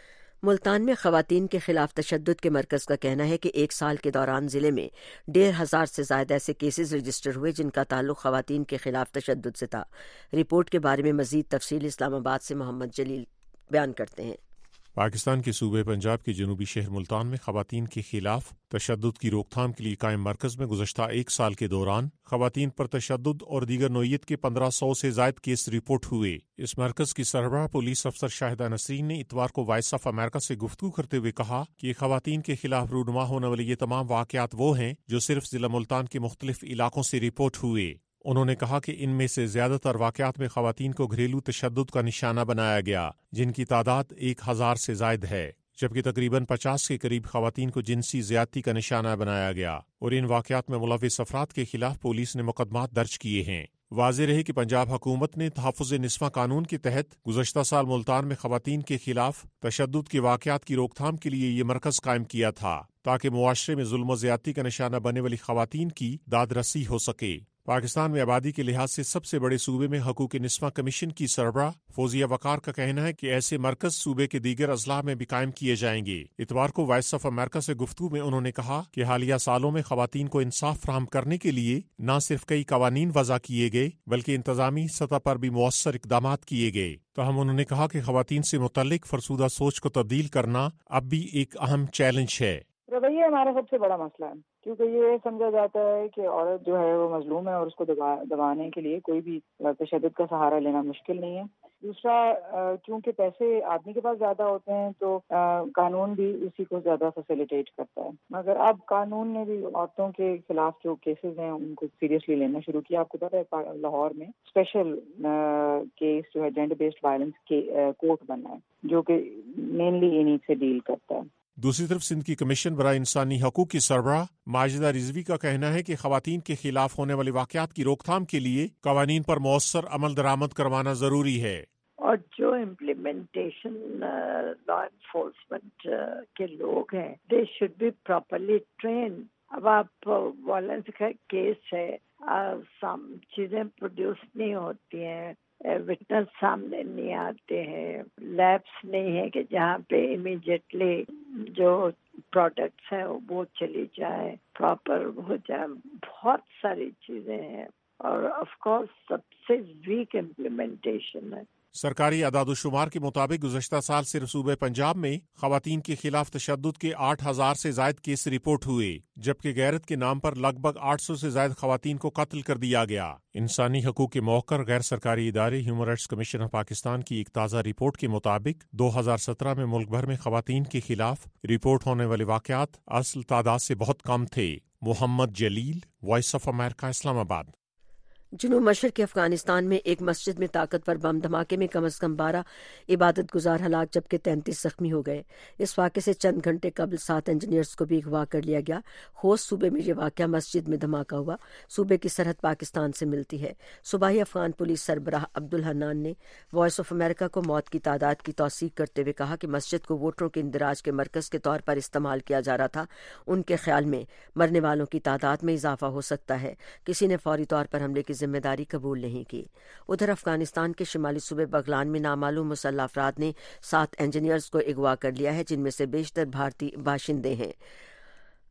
Speaker 1: Multan میں خواتین کے خلاف تشدد کے مرکز کا کہنا ہے کہ 1 سال کے دوران ضلع میں 1,500 سے زائد ایسے کیسز رجسٹر ہوئے جن کا تعلق خواتین کے خلاف تشدد سے تھا. رپورٹ کے بارے میں مزید تفصیل اسلام آباد سے محمد جلیل بیان کرتے ہیں.
Speaker 2: پاکستان کے صوبے پنجاب کے جنوبی شہر ملتان میں خواتین کے خلاف تشدد کی روک تھام کے لیے قائم مرکز میں گزشتہ 1 سال کے دوران خواتین پر تشدد اور دیگر نوعیت کے 1500 سے زائد کیس رپورٹ ہوئے. اس مرکز کی سربراہ پولیس افسر شاہدہ نسرین نے اتوار کو وائس آف امریکہ سے گفتگو کرتے ہوئے کہا کہ خواتین کے خلاف رونما ہونے والے یہ تمام واقعات وہ ہیں جو صرف ضلع ملتان کے مختلف علاقوں سے رپورٹ ہوئے. انہوں نے کہا کہ ان میں سے زیادہ تر واقعات میں خواتین کو گھریلو تشدد کا نشانہ بنایا گیا، جن کی تعداد 1000 سے زائد ہے، جبکہ تقریباً 50 کے قریب خواتین کو جنسی زیادتی کا نشانہ بنایا گیا، اور ان واقعات میں ملوث افراد کے خلاف پولیس نے مقدمات درج کیے ہیں. واضح رہے کہ پنجاب حکومت نے تحفظ نسواں قانون کے تحت گزشتہ سال ملتان میں خواتین کے خلاف تشدد کے واقعات کی روک تھام کے لیے یہ مرکز قائم کیا تھا تاکہ معاشرے میں ظلم و زیادتی کا نشانہ بننے والی خواتین کی داد رسی ہو سکے. پاکستان میں آبادی کے لحاظ سے سب سے بڑے صوبے میں حقوق نسواں کمیشن کی سربراہ فوزیہ وقار کا کہنا ہے کہ ایسے مرکز صوبے کے دیگر اضلاع میں بھی قائم کیے جائیں گے. اتوار کو وائس آف امریکہ سے گفتگو میں انہوں نے کہا کہ حالیہ سالوں میں خواتین کو انصاف فراہم کرنے کے لیے نہ صرف کئی قوانین وضع کیے گئے بلکہ انتظامی سطح پر بھی مؤثر اقدامات کیے گئے. تاہم انہوں نے کہا کہ خواتین سے متعلق فرسودہ سوچ کو تبدیل کرنا اب بھی ایک اہم چیلنج ہے.
Speaker 4: رویہ ہمارا سب سے بڑا مسئلہ ہے، کیونکہ یہ سمجھا جاتا ہے کہ عورت جو ہے وہ مظلوم ہے اور اس کو دبانے کے لیے کوئی بھی تشدد کا سہارا لینا مشکل نہیں ہے. دوسرا، کیونکہ پیسے آدمی کے پاس زیادہ ہوتے ہیں تو قانون بھی اسی کو زیادہ فیسیلیٹیٹ کرتا ہے. مگر اب قانون نے بھی عورتوں کے خلاف جو کیسز ہیں ان کو سیریسلی لینا شروع کیا. آپ کو پتہ ہے لاہور میں اسپیشل کیس جو ہے جینڈر بیسڈ وائلنس کورٹ بنا ہے جو کہ مینلی انہی سے ڈیل کرتا ہے.
Speaker 2: دوسری طرف سندھ کی کمیشن برائے انسانی حقوق کی سربراہ ماجدہ رضوی کا کہنا ہے کہ خواتین کے خلاف ہونے والے واقعات کی روک تھام کے لیے قوانین پر مؤثر عمل درآمد کروانا ضروری ہے.
Speaker 5: اور جو امپلیمنٹیشن لا انفورسمنٹ کے لوگ ہیں they should be properly train. اب آپ وائلنس کا کیس ہے، سم چیزیں پروڈیوس نہیں ہوتی ہیں، وٹنس سامنے نہیں آتے ہیں، لیبس نہیں ہے کہ جہاں پہ امیڈیٹلی جو پروڈکٹس ہیں وہ چلی جائے، پراپر ہو جائے. بہت ساری چیزیں ہیں اور آف کورس سب سے ویک امپلیمنٹیشن ہے.
Speaker 2: سرکاری اعداد و شمار کے مطابق گزشتہ سال صرف صوبہ پنجاب میں خواتین کے خلاف تشدد کے 8000 سے زائد کیس رپورٹ ہوئے، جبکہ غیرت کے نام پر لگ بھگ 800 سے زائد خواتین کو قتل کر دیا گیا. انسانی حقوق کے موقر غیر سرکاری ادارے human rights commission of Pakistan کی ایک تازہ رپورٹ کے مطابق 2017 میں ملک بھر میں خواتین کے خلاف رپورٹ ہونے والے واقعات اصل تعداد سے بہت کم تھے. محمد جلیل، وائس آف امریکہ، اسلام آباد.
Speaker 1: جنوب مشرقی افغانستان میں ایک مسجد میں طاقتور بم دھماکے میں کم از کم 12 عبادت گزار ہلاک جبکہ 33 زخمی ہو گئے. اس واقعے سے چند گھنٹے قبل 7 انجینئرز کو بھی اغوا کر لیا گیا. خوست صوبے میں یہ واقعہ مسجد میں دھماکہ ہوا. صوبے کی سرحد پاکستان سے ملتی ہے. صوبائی افغان پولیس سربراہ عبدالحنان نے وائس آف امریکہ کو موت کی تعداد کی توثیق کرتے ہوئے کہا کہ مسجد کو ووٹروں کے اندراج کے مرکز کے طور پر استعمال کیا جا رہا تھا. ان کے خیال میں مرنے والوں کی تعداد میں اضافہ ہو سکتا ہے. کسی نے فوری طور پر حملے کی ذمہ داری قبول نہیں کی. ادھر افغانستان کے شمالی صوبے بغلان میں نامعلوم مسلح افراد نے 7 انجینئرز کو اغوا کر لیا ہے جن میں سے بیشتر بھارتی باشندے ہیں.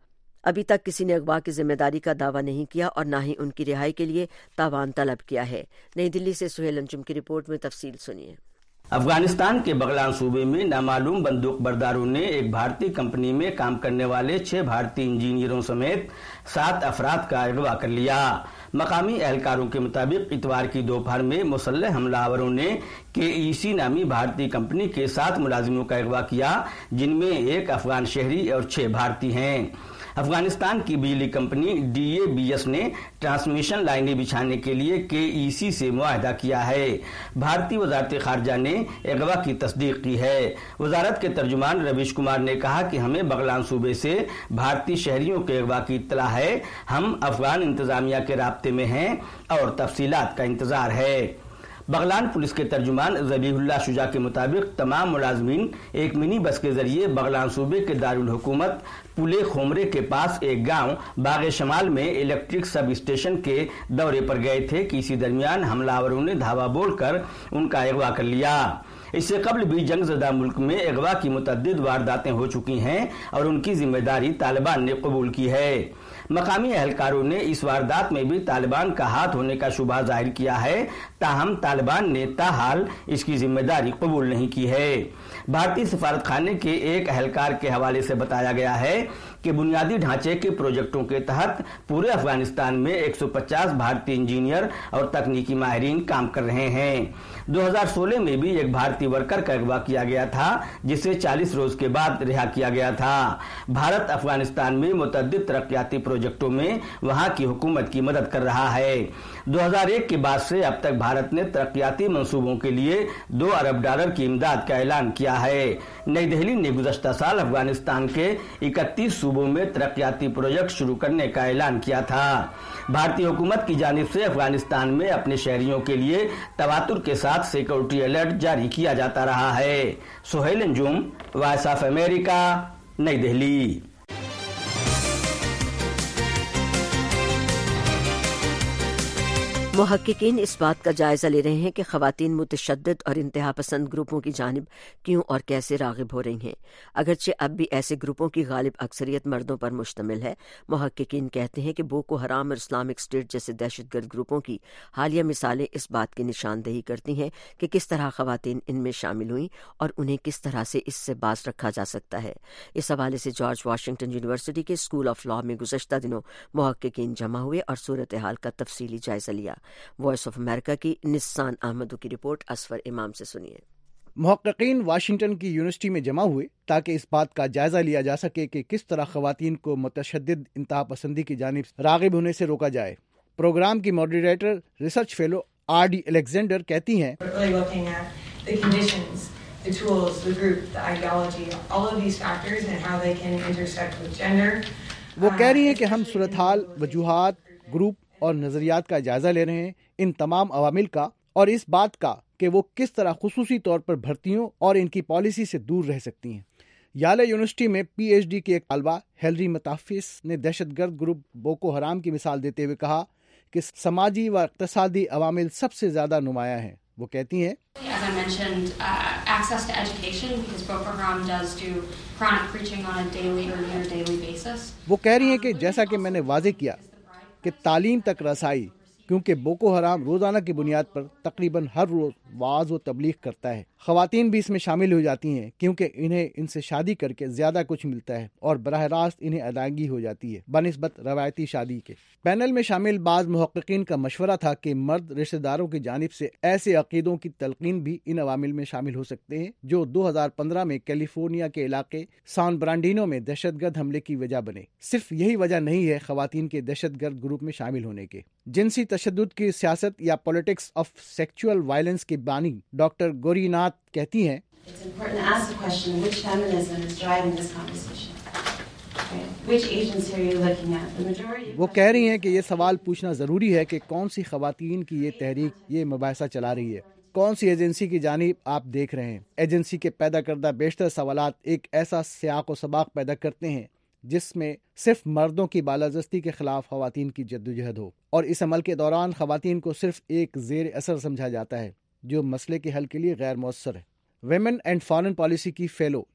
Speaker 1: ابھی تک کسی نے اغوا کی ذمہ داری کا دعویٰ نہیں کیا اور نہ ہی ان کی رہائی کے لیے تاوان طلب کیا ہے۔ نئی دلی سے سہیل انجم کی رپورٹ میں تفصیل سنیے۔
Speaker 3: افغانستان کے بغلان صوبے میں نامعلوم بندوق برداروں نے ایک بھارتی کمپنی میں کام کرنے والے 6 بھارتی انجینئروں سمیت 7 افراد کا اغوا کر لیا۔ مقامی اہلکاروں کے مطابق اتوار کی دوپہر میں مسلح حملہ آوروں نے KEC نامی بھارتی کمپنی کے 7 ملازموں کا اغوا کیا، جن میں ایک افغان شہری اور 6 بھارتی ہیں۔ افغانستان کی بجلی کمپنی DABS نے ٹرانسمیشن لائنیں بچھانے کے لیے KEC سے معاہدہ کیا ہے۔ بھارتی وزارت خارجہ نے اغوا کی تصدیق کی ہے۔ وزارت کے ترجمان رویش کمار نے کہا کہ ہمیں بغلان صوبے سے بھارتی شہریوں کے اغوا کی اطلاع ہے، ہم افغان انتظامیہ کے رابطے میں ہیں اور تفصیلات کا انتظار ہے۔ بغلان پولیس کے ترجمان ذبیح اللہ شجاع کے مطابق تمام ملازمین ایک منی بس کے ذریعے بغلان صوبے کے دارالحکومت پلے خومرے کے پاس ایک گاؤں باغ شمال میں الیکٹرک سب اسٹیشن کے دورے پر گئے تھے کہ اسی درمیان حملہ آوروں نے دھاوا بول کر ان کا اغوا کر لیا۔ اس سے قبل بھی جنگ زدہ ملک میں اغوا کی متعدد وارداتیں ہو چکی ہیں اور ان کی ذمہ داری طالبان نے قبول کی ہے۔ مقامی اہلکاروں نے اس واردات میں بھی طالبان کا ہاتھ ہونے کا شبہ ظاہر کیا ہے، تاہم طالبان نے تاحال اس کی ذمہ داری قبول نہیں کی ہے۔ بھارتی سفارت خانے کے ایک اہلکار کے حوالے سے بتایا گیا ہے کہ بنیادی ڈھانچے کے پروجیکٹوں کے تحت پورے افغانستان میں 150 بھارتی انجینئر اور تکنیکی ماہرین کام کر رہے ہیں۔ 2016 میں بھی ایک بھارتی ورکر کا اغوا کیا گیا تھا، جسے 40 روز کے بعد رہا کیا گیا تھا۔ بھارت افغانستان میں متعدد ترقیاتی پروجیکٹوں میں وہاں کی حکومت کی مدد کر رہا ہے۔ 2001 کے بعد سے اب تک بھارت نے ترقیاتی منصوبوں کے لیے $2 ارب کی امداد کا اعلان کیا ہے۔ نئی دہلی نے گزشتہ سال افغانستان کے 31 صوبوں میں ترقیاتی پروجیکٹ شروع کرنے کا اعلان کیا تھا۔ بھارتی حکومت کی جانب سے افغانستان میں اپنے شہریوں کے لیے تواتر کے ساتھ سیکورٹی الرٹ جاری کیا جاتا رہا ہے۔ Sohail Anjum, voice of America, نئی دہلی۔
Speaker 1: محققین اس بات کا جائزہ لے رہے ہیں کہ خواتین متشدد اور انتہا پسند گروپوں کی جانب کیوں اور کیسے راغب ہو رہی ہیں۔ اگرچہ اب بھی ایسے گروپوں کی غالب اکثریت مردوں پر مشتمل ہے، محققین کہتے ہیں کہ بوکو حرام اور اسلامک اسٹیٹ جیسے دہشت گرد گروپوں کی حالیہ مثالیں اس بات کی نشاندہی کرتی ہیں کہ کس طرح خواتین ان میں شامل ہوئیں اور انہیں کس طرح سے اس سے باز رکھا جا سکتا ہے۔ اس حوالے سے جارج واشنگٹن یونیورسٹی کے اسکول آف لاء میں گزشتہ دنوں محققین جمع ہوئے اور صورتحال کا تفصیلی جائزہ لیا۔ وائس آف امریکہ کی نسان احمدو کی رپورٹ اصفر امام سے سنیے۔
Speaker 6: محققین واشنگٹن کی یونیورسٹی میں جمع ہوئے تاکہ اس بات کا جائزہ لیا جا سکے کہ کس طرح خواتین کو متشدد انتہا پسندی کی جانب راغب ہونے سے روکا جائے۔ پروگرام کی moderator research fellow RD Alexander کہتی ہیں وہ کہہ رہی ہیں کہ ہم صورتحال، وجوہات، گروپ اور نظریات کا جائزہ لے رہے ہیں، ان تمام عوامل کا اور اس بات کا کہ وہ کس طرح خصوصی طور پر بھرتیوں اور ان کی پالیسی سے دور رہ سکتی ہیں۔ یالہ یونیورسٹی میں PhD کی ایک طالبہ ہیلری متافیس نے دہشت گرد گروپ بوکو حرام کی مثال دیتے ہوئے کہا کہ سماجی و اقتصادی عوامل سب سے زیادہ نمایاں ہیں۔ وہ کہتی ہیں وہ کہہ رہی ہیں کہ جیسا کہ میں نے واضح کیا کہ تعلیم تک رسائی، کیونکہ بوکو حرام روزانہ کی بنیاد پر تقریباً ہر روز وعظ و تبلیغ کرتا ہے۔ خواتین بھی اس میں شامل ہو جاتی ہیں کیونکہ انہیں ان سے شادی کر کے زیادہ کچھ ملتا ہے اور براہ راست انہیں ادائیگی ہو جاتی ہے بنسبت روایتی شادی کے۔ پینل میں شامل بعض محققین کا مشورہ تھا کہ مرد رشتہ داروں کی جانب سے ایسے عقیدوں کی تلقین بھی ان عوامل میں شامل ہو سکتے ہیں جو 2015 میں کیلیفورنیا کے علاقے سان برانڈینو میں دہشت گرد حملے کی وجہ بنے۔ صرف یہی وجہ نہیں ہے خواتین کے دہشت گرد گروپ میں شامل ہونے کے۔ جنسی تشدد کی سیاست یا پولیٹکس آف سیکچول وائلنس کی بانی ڈاکٹر گوری ناتھ کہتی ہیں وہ کہہ رہی ہیں کہ یہ سوال پوچھنا ضروری ہے کہ کون سی خواتین کی یہ تحریک یہ مباحثہ چلا رہی ہے، کون سی ایجنسی کی جانب آپ دیکھ رہے ہیں۔ ایجنسی کے پیدا کردہ بیشتر سوالات ایک ایسا سیاق و سباق پیدا کرتے ہیں جس میں صرف مردوں کی بالادستی کے خلاف خواتین کی جدوجہد ہو، اور اس عمل کے دوران خواتین کو صرف ایک زیر اثر سمجھا جاتا ہے جو مسئلے کے حل کے لیے غیر مؤثر ہے۔ ویمن اینڈ فارن پالیسی کی فیلو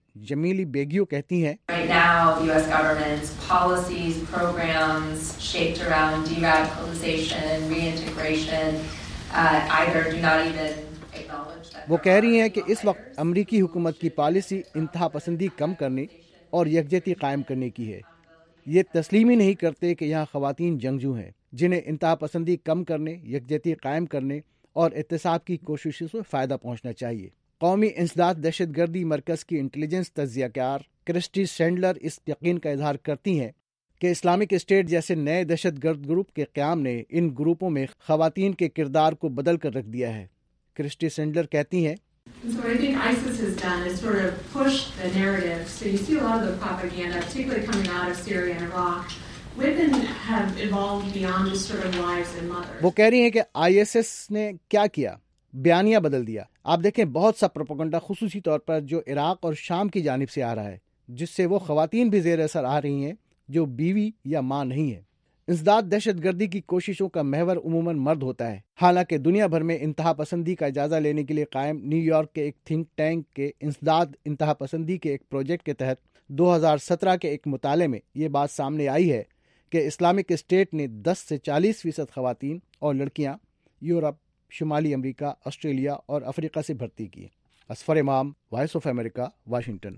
Speaker 6: जमीली बेगियो कहती हैं,
Speaker 7: Right now, the U.S. government's policies, programs shaped around de-radicalization, reintegration, either do not even acknowledge that.
Speaker 6: वो कह रही हैं कि इस वक्त अमरीकी हुकूमत की पॉलिसी इंतहा पसंदी कम करने और यकजहती कायम करने की है। ये तस्लीम ही नहीं करते कि यहाँ ख़वातीन जंगजू हैं जिन्हें इंतहा पसंदी कम करने, यकजहती कायम करने और एहतसाब की कोशिशों से फ़ायदा पहुँचना चाहिए। कौमी इंसदाद दहशतगर्दी मरकज़ की इंटेलिजेंस तज्ज़ियाकार क्रिस्टी सैंडलर इस यकीन का इजहार करती हैं कि इस्लामिक स्टेट जैसे नए दहशतगर्द ग्रुप के क़याम ने इन ग्रुपों में ख़वातीन के किरदार को बदल कर रख दिया है। क्रिस्टी सैंडलर कहती हैं,
Speaker 9: So what I think ISIS has done is sort of pushed the narrative. So you see a lot of the propaganda, particularly coming out of Syria and Iraq. Women have evolved beyond just sort of wives and mothers.
Speaker 6: वो कह रही हैं कि ISIS ने क्या किया, बयानिया बदल दिया। आप देखें बहुत सा प्रोपेगेंडा खुसूसी तौर पर जो इराक और शाम की जानिब से आ रहा है, जिससे वो ख़वातीन भी ज़ेर असर आ रही हैं जो बीवी या माँ नहीं है। इंसदाद दहशतगर्दी की कोशिशों का महवर उमूमन मर्द होता है। हालांकि दुनिया भर में इंतहा पसंदी का जायजा लेने के लिए कायम न्यूयॉर्क के एक थिंक टैंक के इंसदाद इंतहा पसंदी के एक प्रोजेक्ट के तहत 2017 के एक मुताले में ये बात सामने आई है कि इस्लामिक स्टेट ने 10 से 40% ख़वातीन और लड़कियां यूरोप, शुमाली अमेरिका, ऑस्ट्रेलिया और अफ्रीका से भर्ती की। Asfar Imam, voice of America, Washington.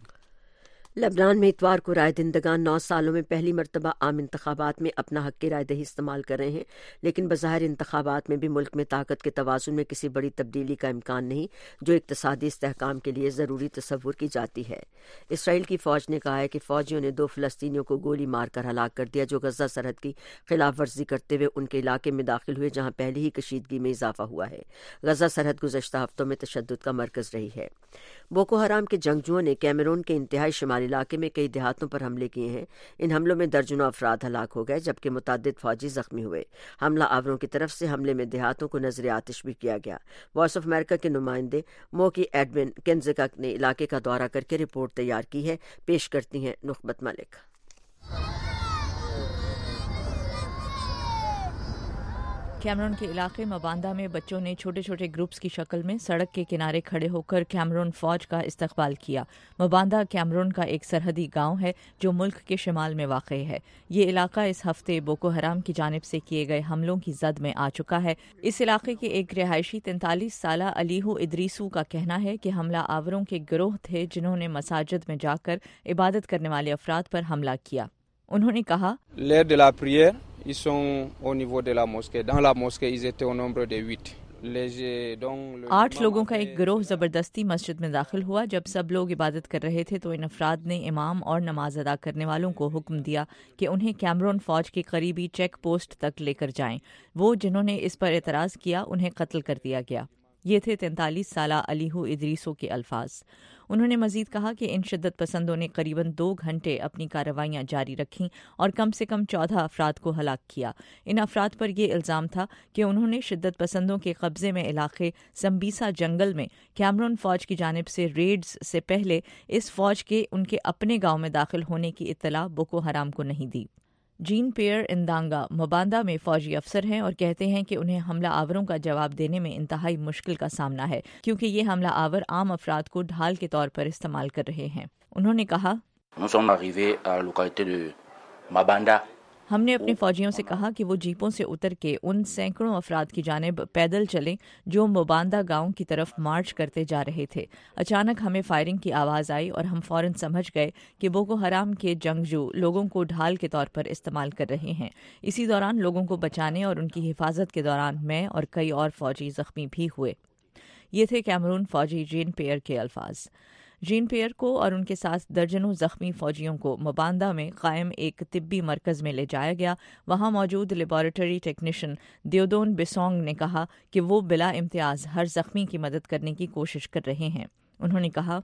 Speaker 1: Lebanon में इतवार को राय दहिंदगान 9 सालों में पहली मरतबा आम इंतखाबात में अपना हक की राय दही इस्तेमाल कर रहे हैं, लेकिन बज़ाहिर इंतखाबात में भी मुल्क में ताकत के तवाज़ुन में किसी बड़ी तब्दीली का इम्कान नहीं जो इक़्तिसादी इस्तेहकाम के लिए ज़रूरी तसव्वुर की जाती है। इसराइल की फ़ौज ने कहा है कि फ़ौजियों ने 2 फ़लस्तीनियों को गोली मार कर हलाक कर दिया जो गज़ा सरहद की खिलाफ वर्जी करते हुए उनके इलाके में दाखिल हुए जहाँ पहले ही कशीदगी में इजाफा हुआ है। गज़ा सरहद गुज़श्ता हफ्तों में तशद्दुद का मरकज़ रही है। बोको हराम के जंगजुओं ने कैमरून के इंतहाई शुमाली इलाके में कई देहातों पर हमले किए हैं। इन हमलों में दर्जनों अफराद हलाक हो गए जबकि मुतअद्दिद फौजी जख्मी हुए। हमला आवरों की तरफ से हमले में देहातों को नजर आतिश भी किया गया। वॉइस ऑफ अमेरिका के नुमाइंदे मोकी एडविन केंजिका ने इलाके का दौरा करके रिपोर्ट तैयार की है। पेश करती हैं नुखबत मलिक।
Speaker 10: कैमरून के इलाके मबांदा में बच्चों ने छोटे छोटे ग्रुप्स की शक्ल में सड़क के किनारे खड़े होकर कैमरून फौज का इस्तकबाल किया। मबांदा कैमरून का एक सरहदी गांव है जो मुल्क के शिमाल में वाक़ है। ये इलाका इस हफ्ते बोको हराम की जानिब से किए गए हमलों की जद में आ चुका है। इस इलाके के एक रिहायशी 43 साला अलीहू इदरीसू का कहना है कि हमला आवरों के गिरोह थे जिन्होंने मसाजिद में जाकर इबादत करने वाले अफराद पर हमला किया। उन्होंने कहा,
Speaker 11: Ils sont au niveau de la mosquée. Dans la mosquée, ils étaient au nombre de 8.
Speaker 10: 8 लोगों का एक गिरोह जबरदस्ती मस्जिद में दाखिल हुआ। जब सब लोग इबादत कर रहे थे तो इन अफराद ने इमाम और नमाज अदा करने वालों को हुक्म दिया कि उन्हें कैमरून फौज के करीबी चेक पोस्ट तक लेकर जाएं। वो जिन्होंने इस पर एतराज़ किया उन्हें कत्ल कर दिया गया। ये थे 43 साला अलीहू इदरीसो के अल्फाज। उन्होंने मजीद कहा कि इन शिद्दत पसंदों ने करीबन 2 घंटे अपनी कार्रवाइयाँ जारी रखीं और कम से कम 14 अफराद को हलाक किया। इन अफराद पर यह इल्ज़ाम था कि उन्होंने शिद्दत पसंदों के कब्जे में इलाके सम्बीसा जंगल में कैमरून फौज की जानिब से रेड्स से पहले इस फौज के उनके अपने गाँव में दाखिल होने की इत्तला बोको हराम को नहीं दी। जीन पियर इंदांगा मबांदा में फौजी अफसर हैं और कहते हैं कि उन्हें हमला आवरों का जवाब देने में इंतहाई मुश्किल का सामना है क्योंकि ये हमला आवर आम अफराद को ढाल के तौर पर इस्तेमाल कर रहे हैं। उन्होंने कहा, हमने अपने फौजियों से कहा कि वो जीपों से उतर के उन सैकड़ों अफराद की जानिब पैदल चलें जो मबांदा गांव की तरफ मार्च करते जा रहे थे। अचानक हमें फायरिंग की आवाज़ आई और हम फौरन समझ गए कि बोको हराम के जंगजू लोगों को ढाल के तौर पर इस्तेमाल कर रहे हैं। इसी दौरान लोगों को बचाने और उनकी हिफाजत के दौरान मैं और कई और फौजी जख्मी भी हुए। ये थे कैमरून फौजी जीन पेयर के अल्फाज। जीन पेयर को और उनके साथ दर्जनों जख्मी फौजियों को मबांदा में कायम एक तिब्बी मरकज़ में ले जाया गया। वहाँ मौजूद लेबॉरेटरी टेक्नीशियन दियोदोन बिसोंग ने कहा कि वो बिला इम्तियाज़ हर जख्मी की मदद करने की कोशिश कर रहे हैं। उन्होंने कहा,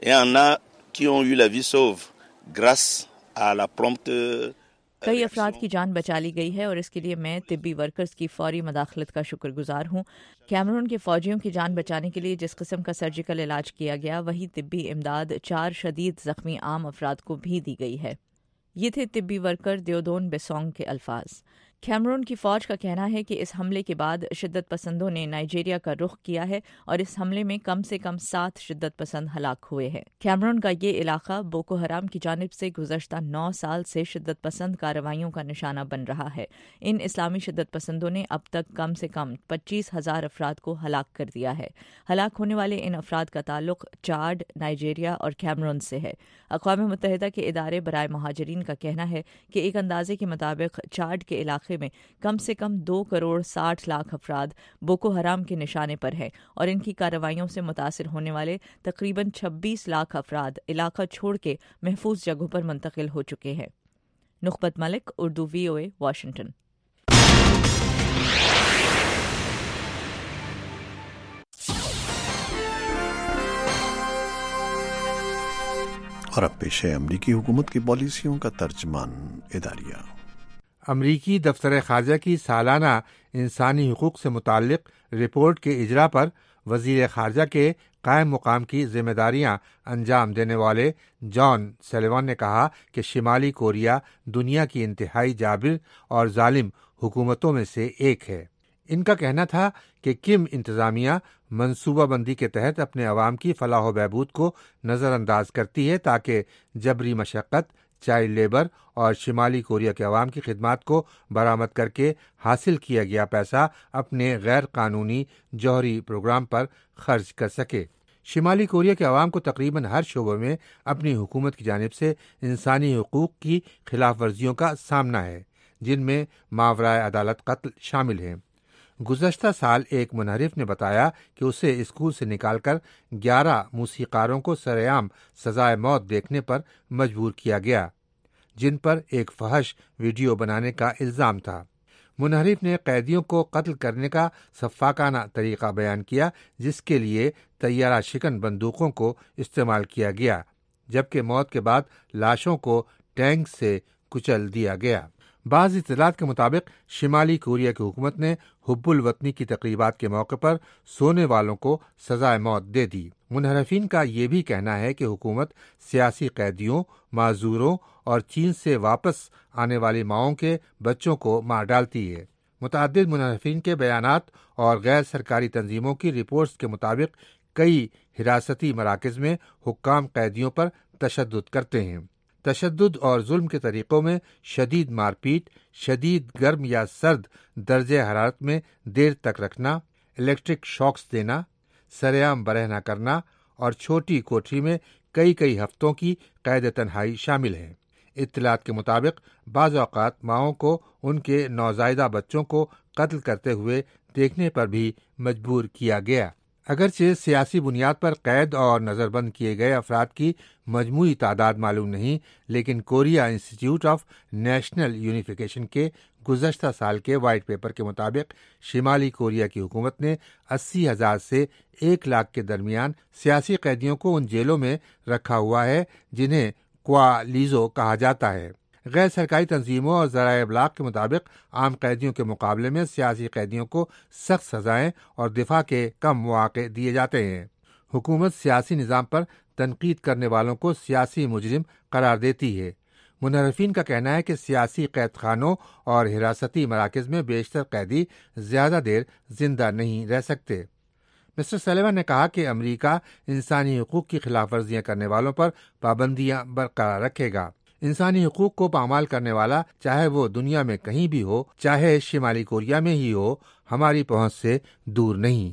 Speaker 10: कई अफराद की जान बचा ली गई है और इसके लिए मैं तिब्बी वर्कर्स की फौरी मदाखलत का शुक्रगुजार हूँ। कैमरून के फौजियों की जान बचाने के लिए जिस किस्म का सर्जिकल इलाज किया गया वही तिब्बी इमदाद 4 शदीद जख्मी आम अफराद को भी दी गई है। ये थे तिब्बी वर्कर दियोदोन बेसोंग के अल्फाज। کیمرون کی فوج کا کہنا ہے کہ اس حملے کے بعد شدت پسندوں نے نائجیریا کا رخ کیا ہے اور اس حملے میں کم سے کم 7 شدت پسند ہلاک ہوئے ہیں۔ کیمرون کا یہ علاقہ بوکو حرام کی جانب سے گزشتہ 9 سال سے شدت پسند کارروائیوں کا نشانہ بن رہا ہے۔ ان اسلامی شدت پسندوں نے اب تک کم سے کم 25,000 افراد کو ہلاک کر دیا ہے۔ ہلاک ہونے والے ان افراد کا تعلق چاڈ، نائجیریا اور کیمرون سے ہے۔ اقوام متحدہ کے ادارے برائے مہاجرین کا کہنا ہے کہ ایک اندازے کے مطابق چاڈ کے علاقے میں کم سے کم 2,60,00,000 افراد بوکو حرام کے نشانے پر ہیں اور ان کی کارروائیوں سے متاثر ہونے والے تقریباً 26 لاکھ افراد علاقہ چھوڑ کے محفوظ جگہوں پر منتقل ہو چکے ہیں۔ Nikhat Malik, Urdu VOA، Washington.
Speaker 8: اور اب پیش ہے امریکی حکومت کی پالیسیوں کا ترجمان اداریہ۔
Speaker 13: امریکی دفتر خارجہ کی سالانہ انسانی حقوق سے متعلق رپورٹ کے اجرا پر وزیر خارجہ کے قائم مقام کی ذمہ داریاں انجام دینے والے جان سلیوان نے کہا کہ شمالی کوریا دنیا کی انتہائی جابر اور ظالم حکومتوں میں سے ایک ہے۔ ان کا کہنا تھا کہ کم انتظامیہ منصوبہ بندی کے تحت اپنے عوام کی فلاح و بہبود کو نظر انداز کرتی ہے تاکہ جبری مشقت، چائلڈ لیبر اور شمالی کوریا کے عوام کی خدمات کو برآمد کر کے حاصل کیا گیا پیسہ اپنے غیر قانونی جوہری پروگرام پر خرچ کر سکے۔ شمالی کوریا کے عوام کو تقریباً ہر شعبے میں اپنی حکومت کی جانب سے انسانی حقوق کی خلاف ورزیوں کا سامنا ہے، جن میں ماورائے عدالت قتل شامل ہیں۔ گزشتہ سال ایک منحرف نے بتایا کہ اسے اسکول سے نکال کر 11 موسیقاروں کو سرعام سزائے موت دیکھنے پر مجبور کیا گیا، جن پر ایک فحش ویڈیو بنانے کا الزام تھا۔ منحرف نے قیدیوں کو قتل کرنے کا سفاکانہ طریقہ بیان کیا، جس کے لیے طیارہ شکن بندوقوں کو استعمال کیا گیا، جبکہ موت کے بعد لاشوں کو ٹینک سے کچل دیا گیا۔ بعض اطلاعات کے مطابق شمالی کوریا کی حکومت نے حب الوطنی کی تقریبات کے موقع پر سونے والوں کو سزائے موت دے دی۔ منحرفین کا یہ بھی کہنا ہے کہ حکومت سیاسی قیدیوں، معذوروں اور چین سے واپس آنے والی ماؤں کے بچوں کو مار ڈالتی ہے۔ متعدد منحرفین کے بیانات اور غیر سرکاری تنظیموں کی رپورٹس کے مطابق کئی حراستی مراکز میں حکام قیدیوں پر تشدد کرتے ہیں۔ تشدد اور ظلم کے طریقوں میں شدید مار پیٹ، شدید گرم یا سرد درجہ حرارت میں دیر تک رکھنا، الیکٹرک شاکس دینا، سرعام برہنہ کرنا اور چھوٹی کوٹری میں کئی ہفتوں کی قید تنہائی شامل ہیں۔ اطلاعات کے مطابق بعض اوقات ماؤں کو ان کے نوزائیدہ بچوں کو قتل کرتے ہوئے دیکھنے پر بھی مجبور کیا گیا۔ اگرچہ سیاسی بنیاد پر قید اور نظر بند کیے گئے افراد کی مجموعی تعداد معلوم نہیں، لیکن Korea Institute of National Unification کے گزشتہ سال کے وائٹ پیپر کے مطابق شمالی کوریا کی حکومت نے 80,000 سے 1 لاکھ کے درمیان سیاسی قیدیوں کو ان جیلوں میں رکھا ہوا ہے جنہیں کوالیزو کہا جاتا ہے۔ غیر سرکاری تنظیموں اور ذرائع ابلاغ کے مطابق عام قیدیوں کے مقابلے میں سیاسی قیدیوں کو سخت سزائیں اور دفاع کے کم مواقع دیے جاتے ہیں۔ حکومت سیاسی نظام پر تنقید کرنے والوں کو سیاسی مجرم قرار دیتی ہے۔ منحرفین کا کہنا ہے کہ سیاسی قید خانوں اور حراستی مراکز میں بیشتر قیدی زیادہ دیر زندہ نہیں رہ سکتے۔ مسٹر سلیوان نے کہا کہ امریکہ انسانی حقوق کی خلاف ورزیاں کرنے والوں پر پابندیاں برقرار رکھے گا۔ انسانی حقوق کو پامال کرنے والا، چاہے وہ دنیا میں کہیں بھی ہو، چاہے شمالی کوریا میں ہی ہو، ہماری پہنچ سے دور نہیں۔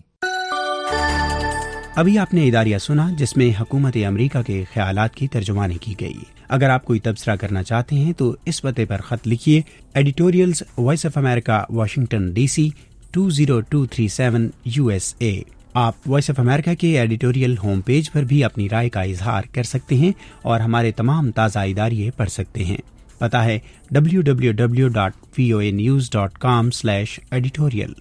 Speaker 14: ابھی آپ نے اداریہ سنا جس میں حکومت امریکہ کے خیالات کی ترجمانی کی گئی۔ اگر آپ کوئی تبصرہ کرنا چاہتے ہیں تو اس پتے پر خط لکھیے، editorials voice of America, Washington DC 20237 USA۔ آپ وائس آف امریکہ کے ایڈیٹوریل ہوم پیج پر بھی اپنی رائے کا اظہار کر سکتے ہیں اور ہمارے تمام تازہ اداریے پڑھ سکتے ہیں۔ پتہ ہے www.voanews.com/editorial۔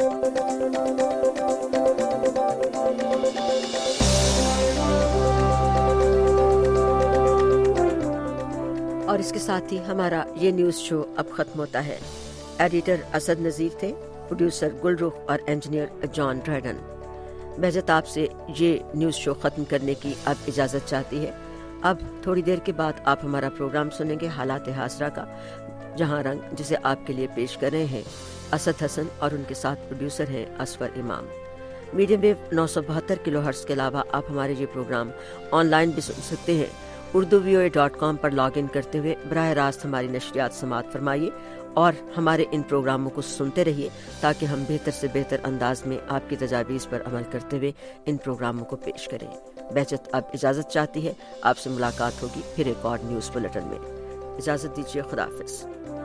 Speaker 1: اور اس کے ساتھ ہی ہمارا یہ نیوز شو اب ختم ہوتا ہے۔ ایڈیٹر اسد نذیر تھے، پروڈیوسر گلرخ اور انجینئر جان ڈریڈن۔ بہجت آپ سے یہ نیوز شو ختم کرنے کی اب اجازت چاہتی ہے۔ اب تھوڑی دیر کے بعد آپ ہمارا پروگرام سنیں گے حالات حاضرہ کا، جہاں رنگ، جسے آپ کے لیے پیش کر رہے ہیں اسد حسن اور ان کے ساتھ پروڈیوسر ہیں اسفر امام۔ میڈیم ویو 972 کلو ہرٹز کے علاوہ آپ ہمارے یہ پروگرام آن لائن بھی سن سکتے ہیں۔ urduvoa.com پر لاگ ان کرتے ہوئے براہ راست ہماری نشریات سماعت فرمائیے اور ہمارے ان پروگراموں کو سنتے رہیے تاکہ ہم بہتر سے بہتر انداز میں آپ کی تجاویز پر عمل کرتے ہوئے ان پروگراموں کو پیش کریں۔ بہجت اب اجازت چاہتی ہے، آپ سے ملاقات ہوگی پھر ایک اور نیوز بلیٹن میں۔ اجازت دیجیے، خدا حافظ۔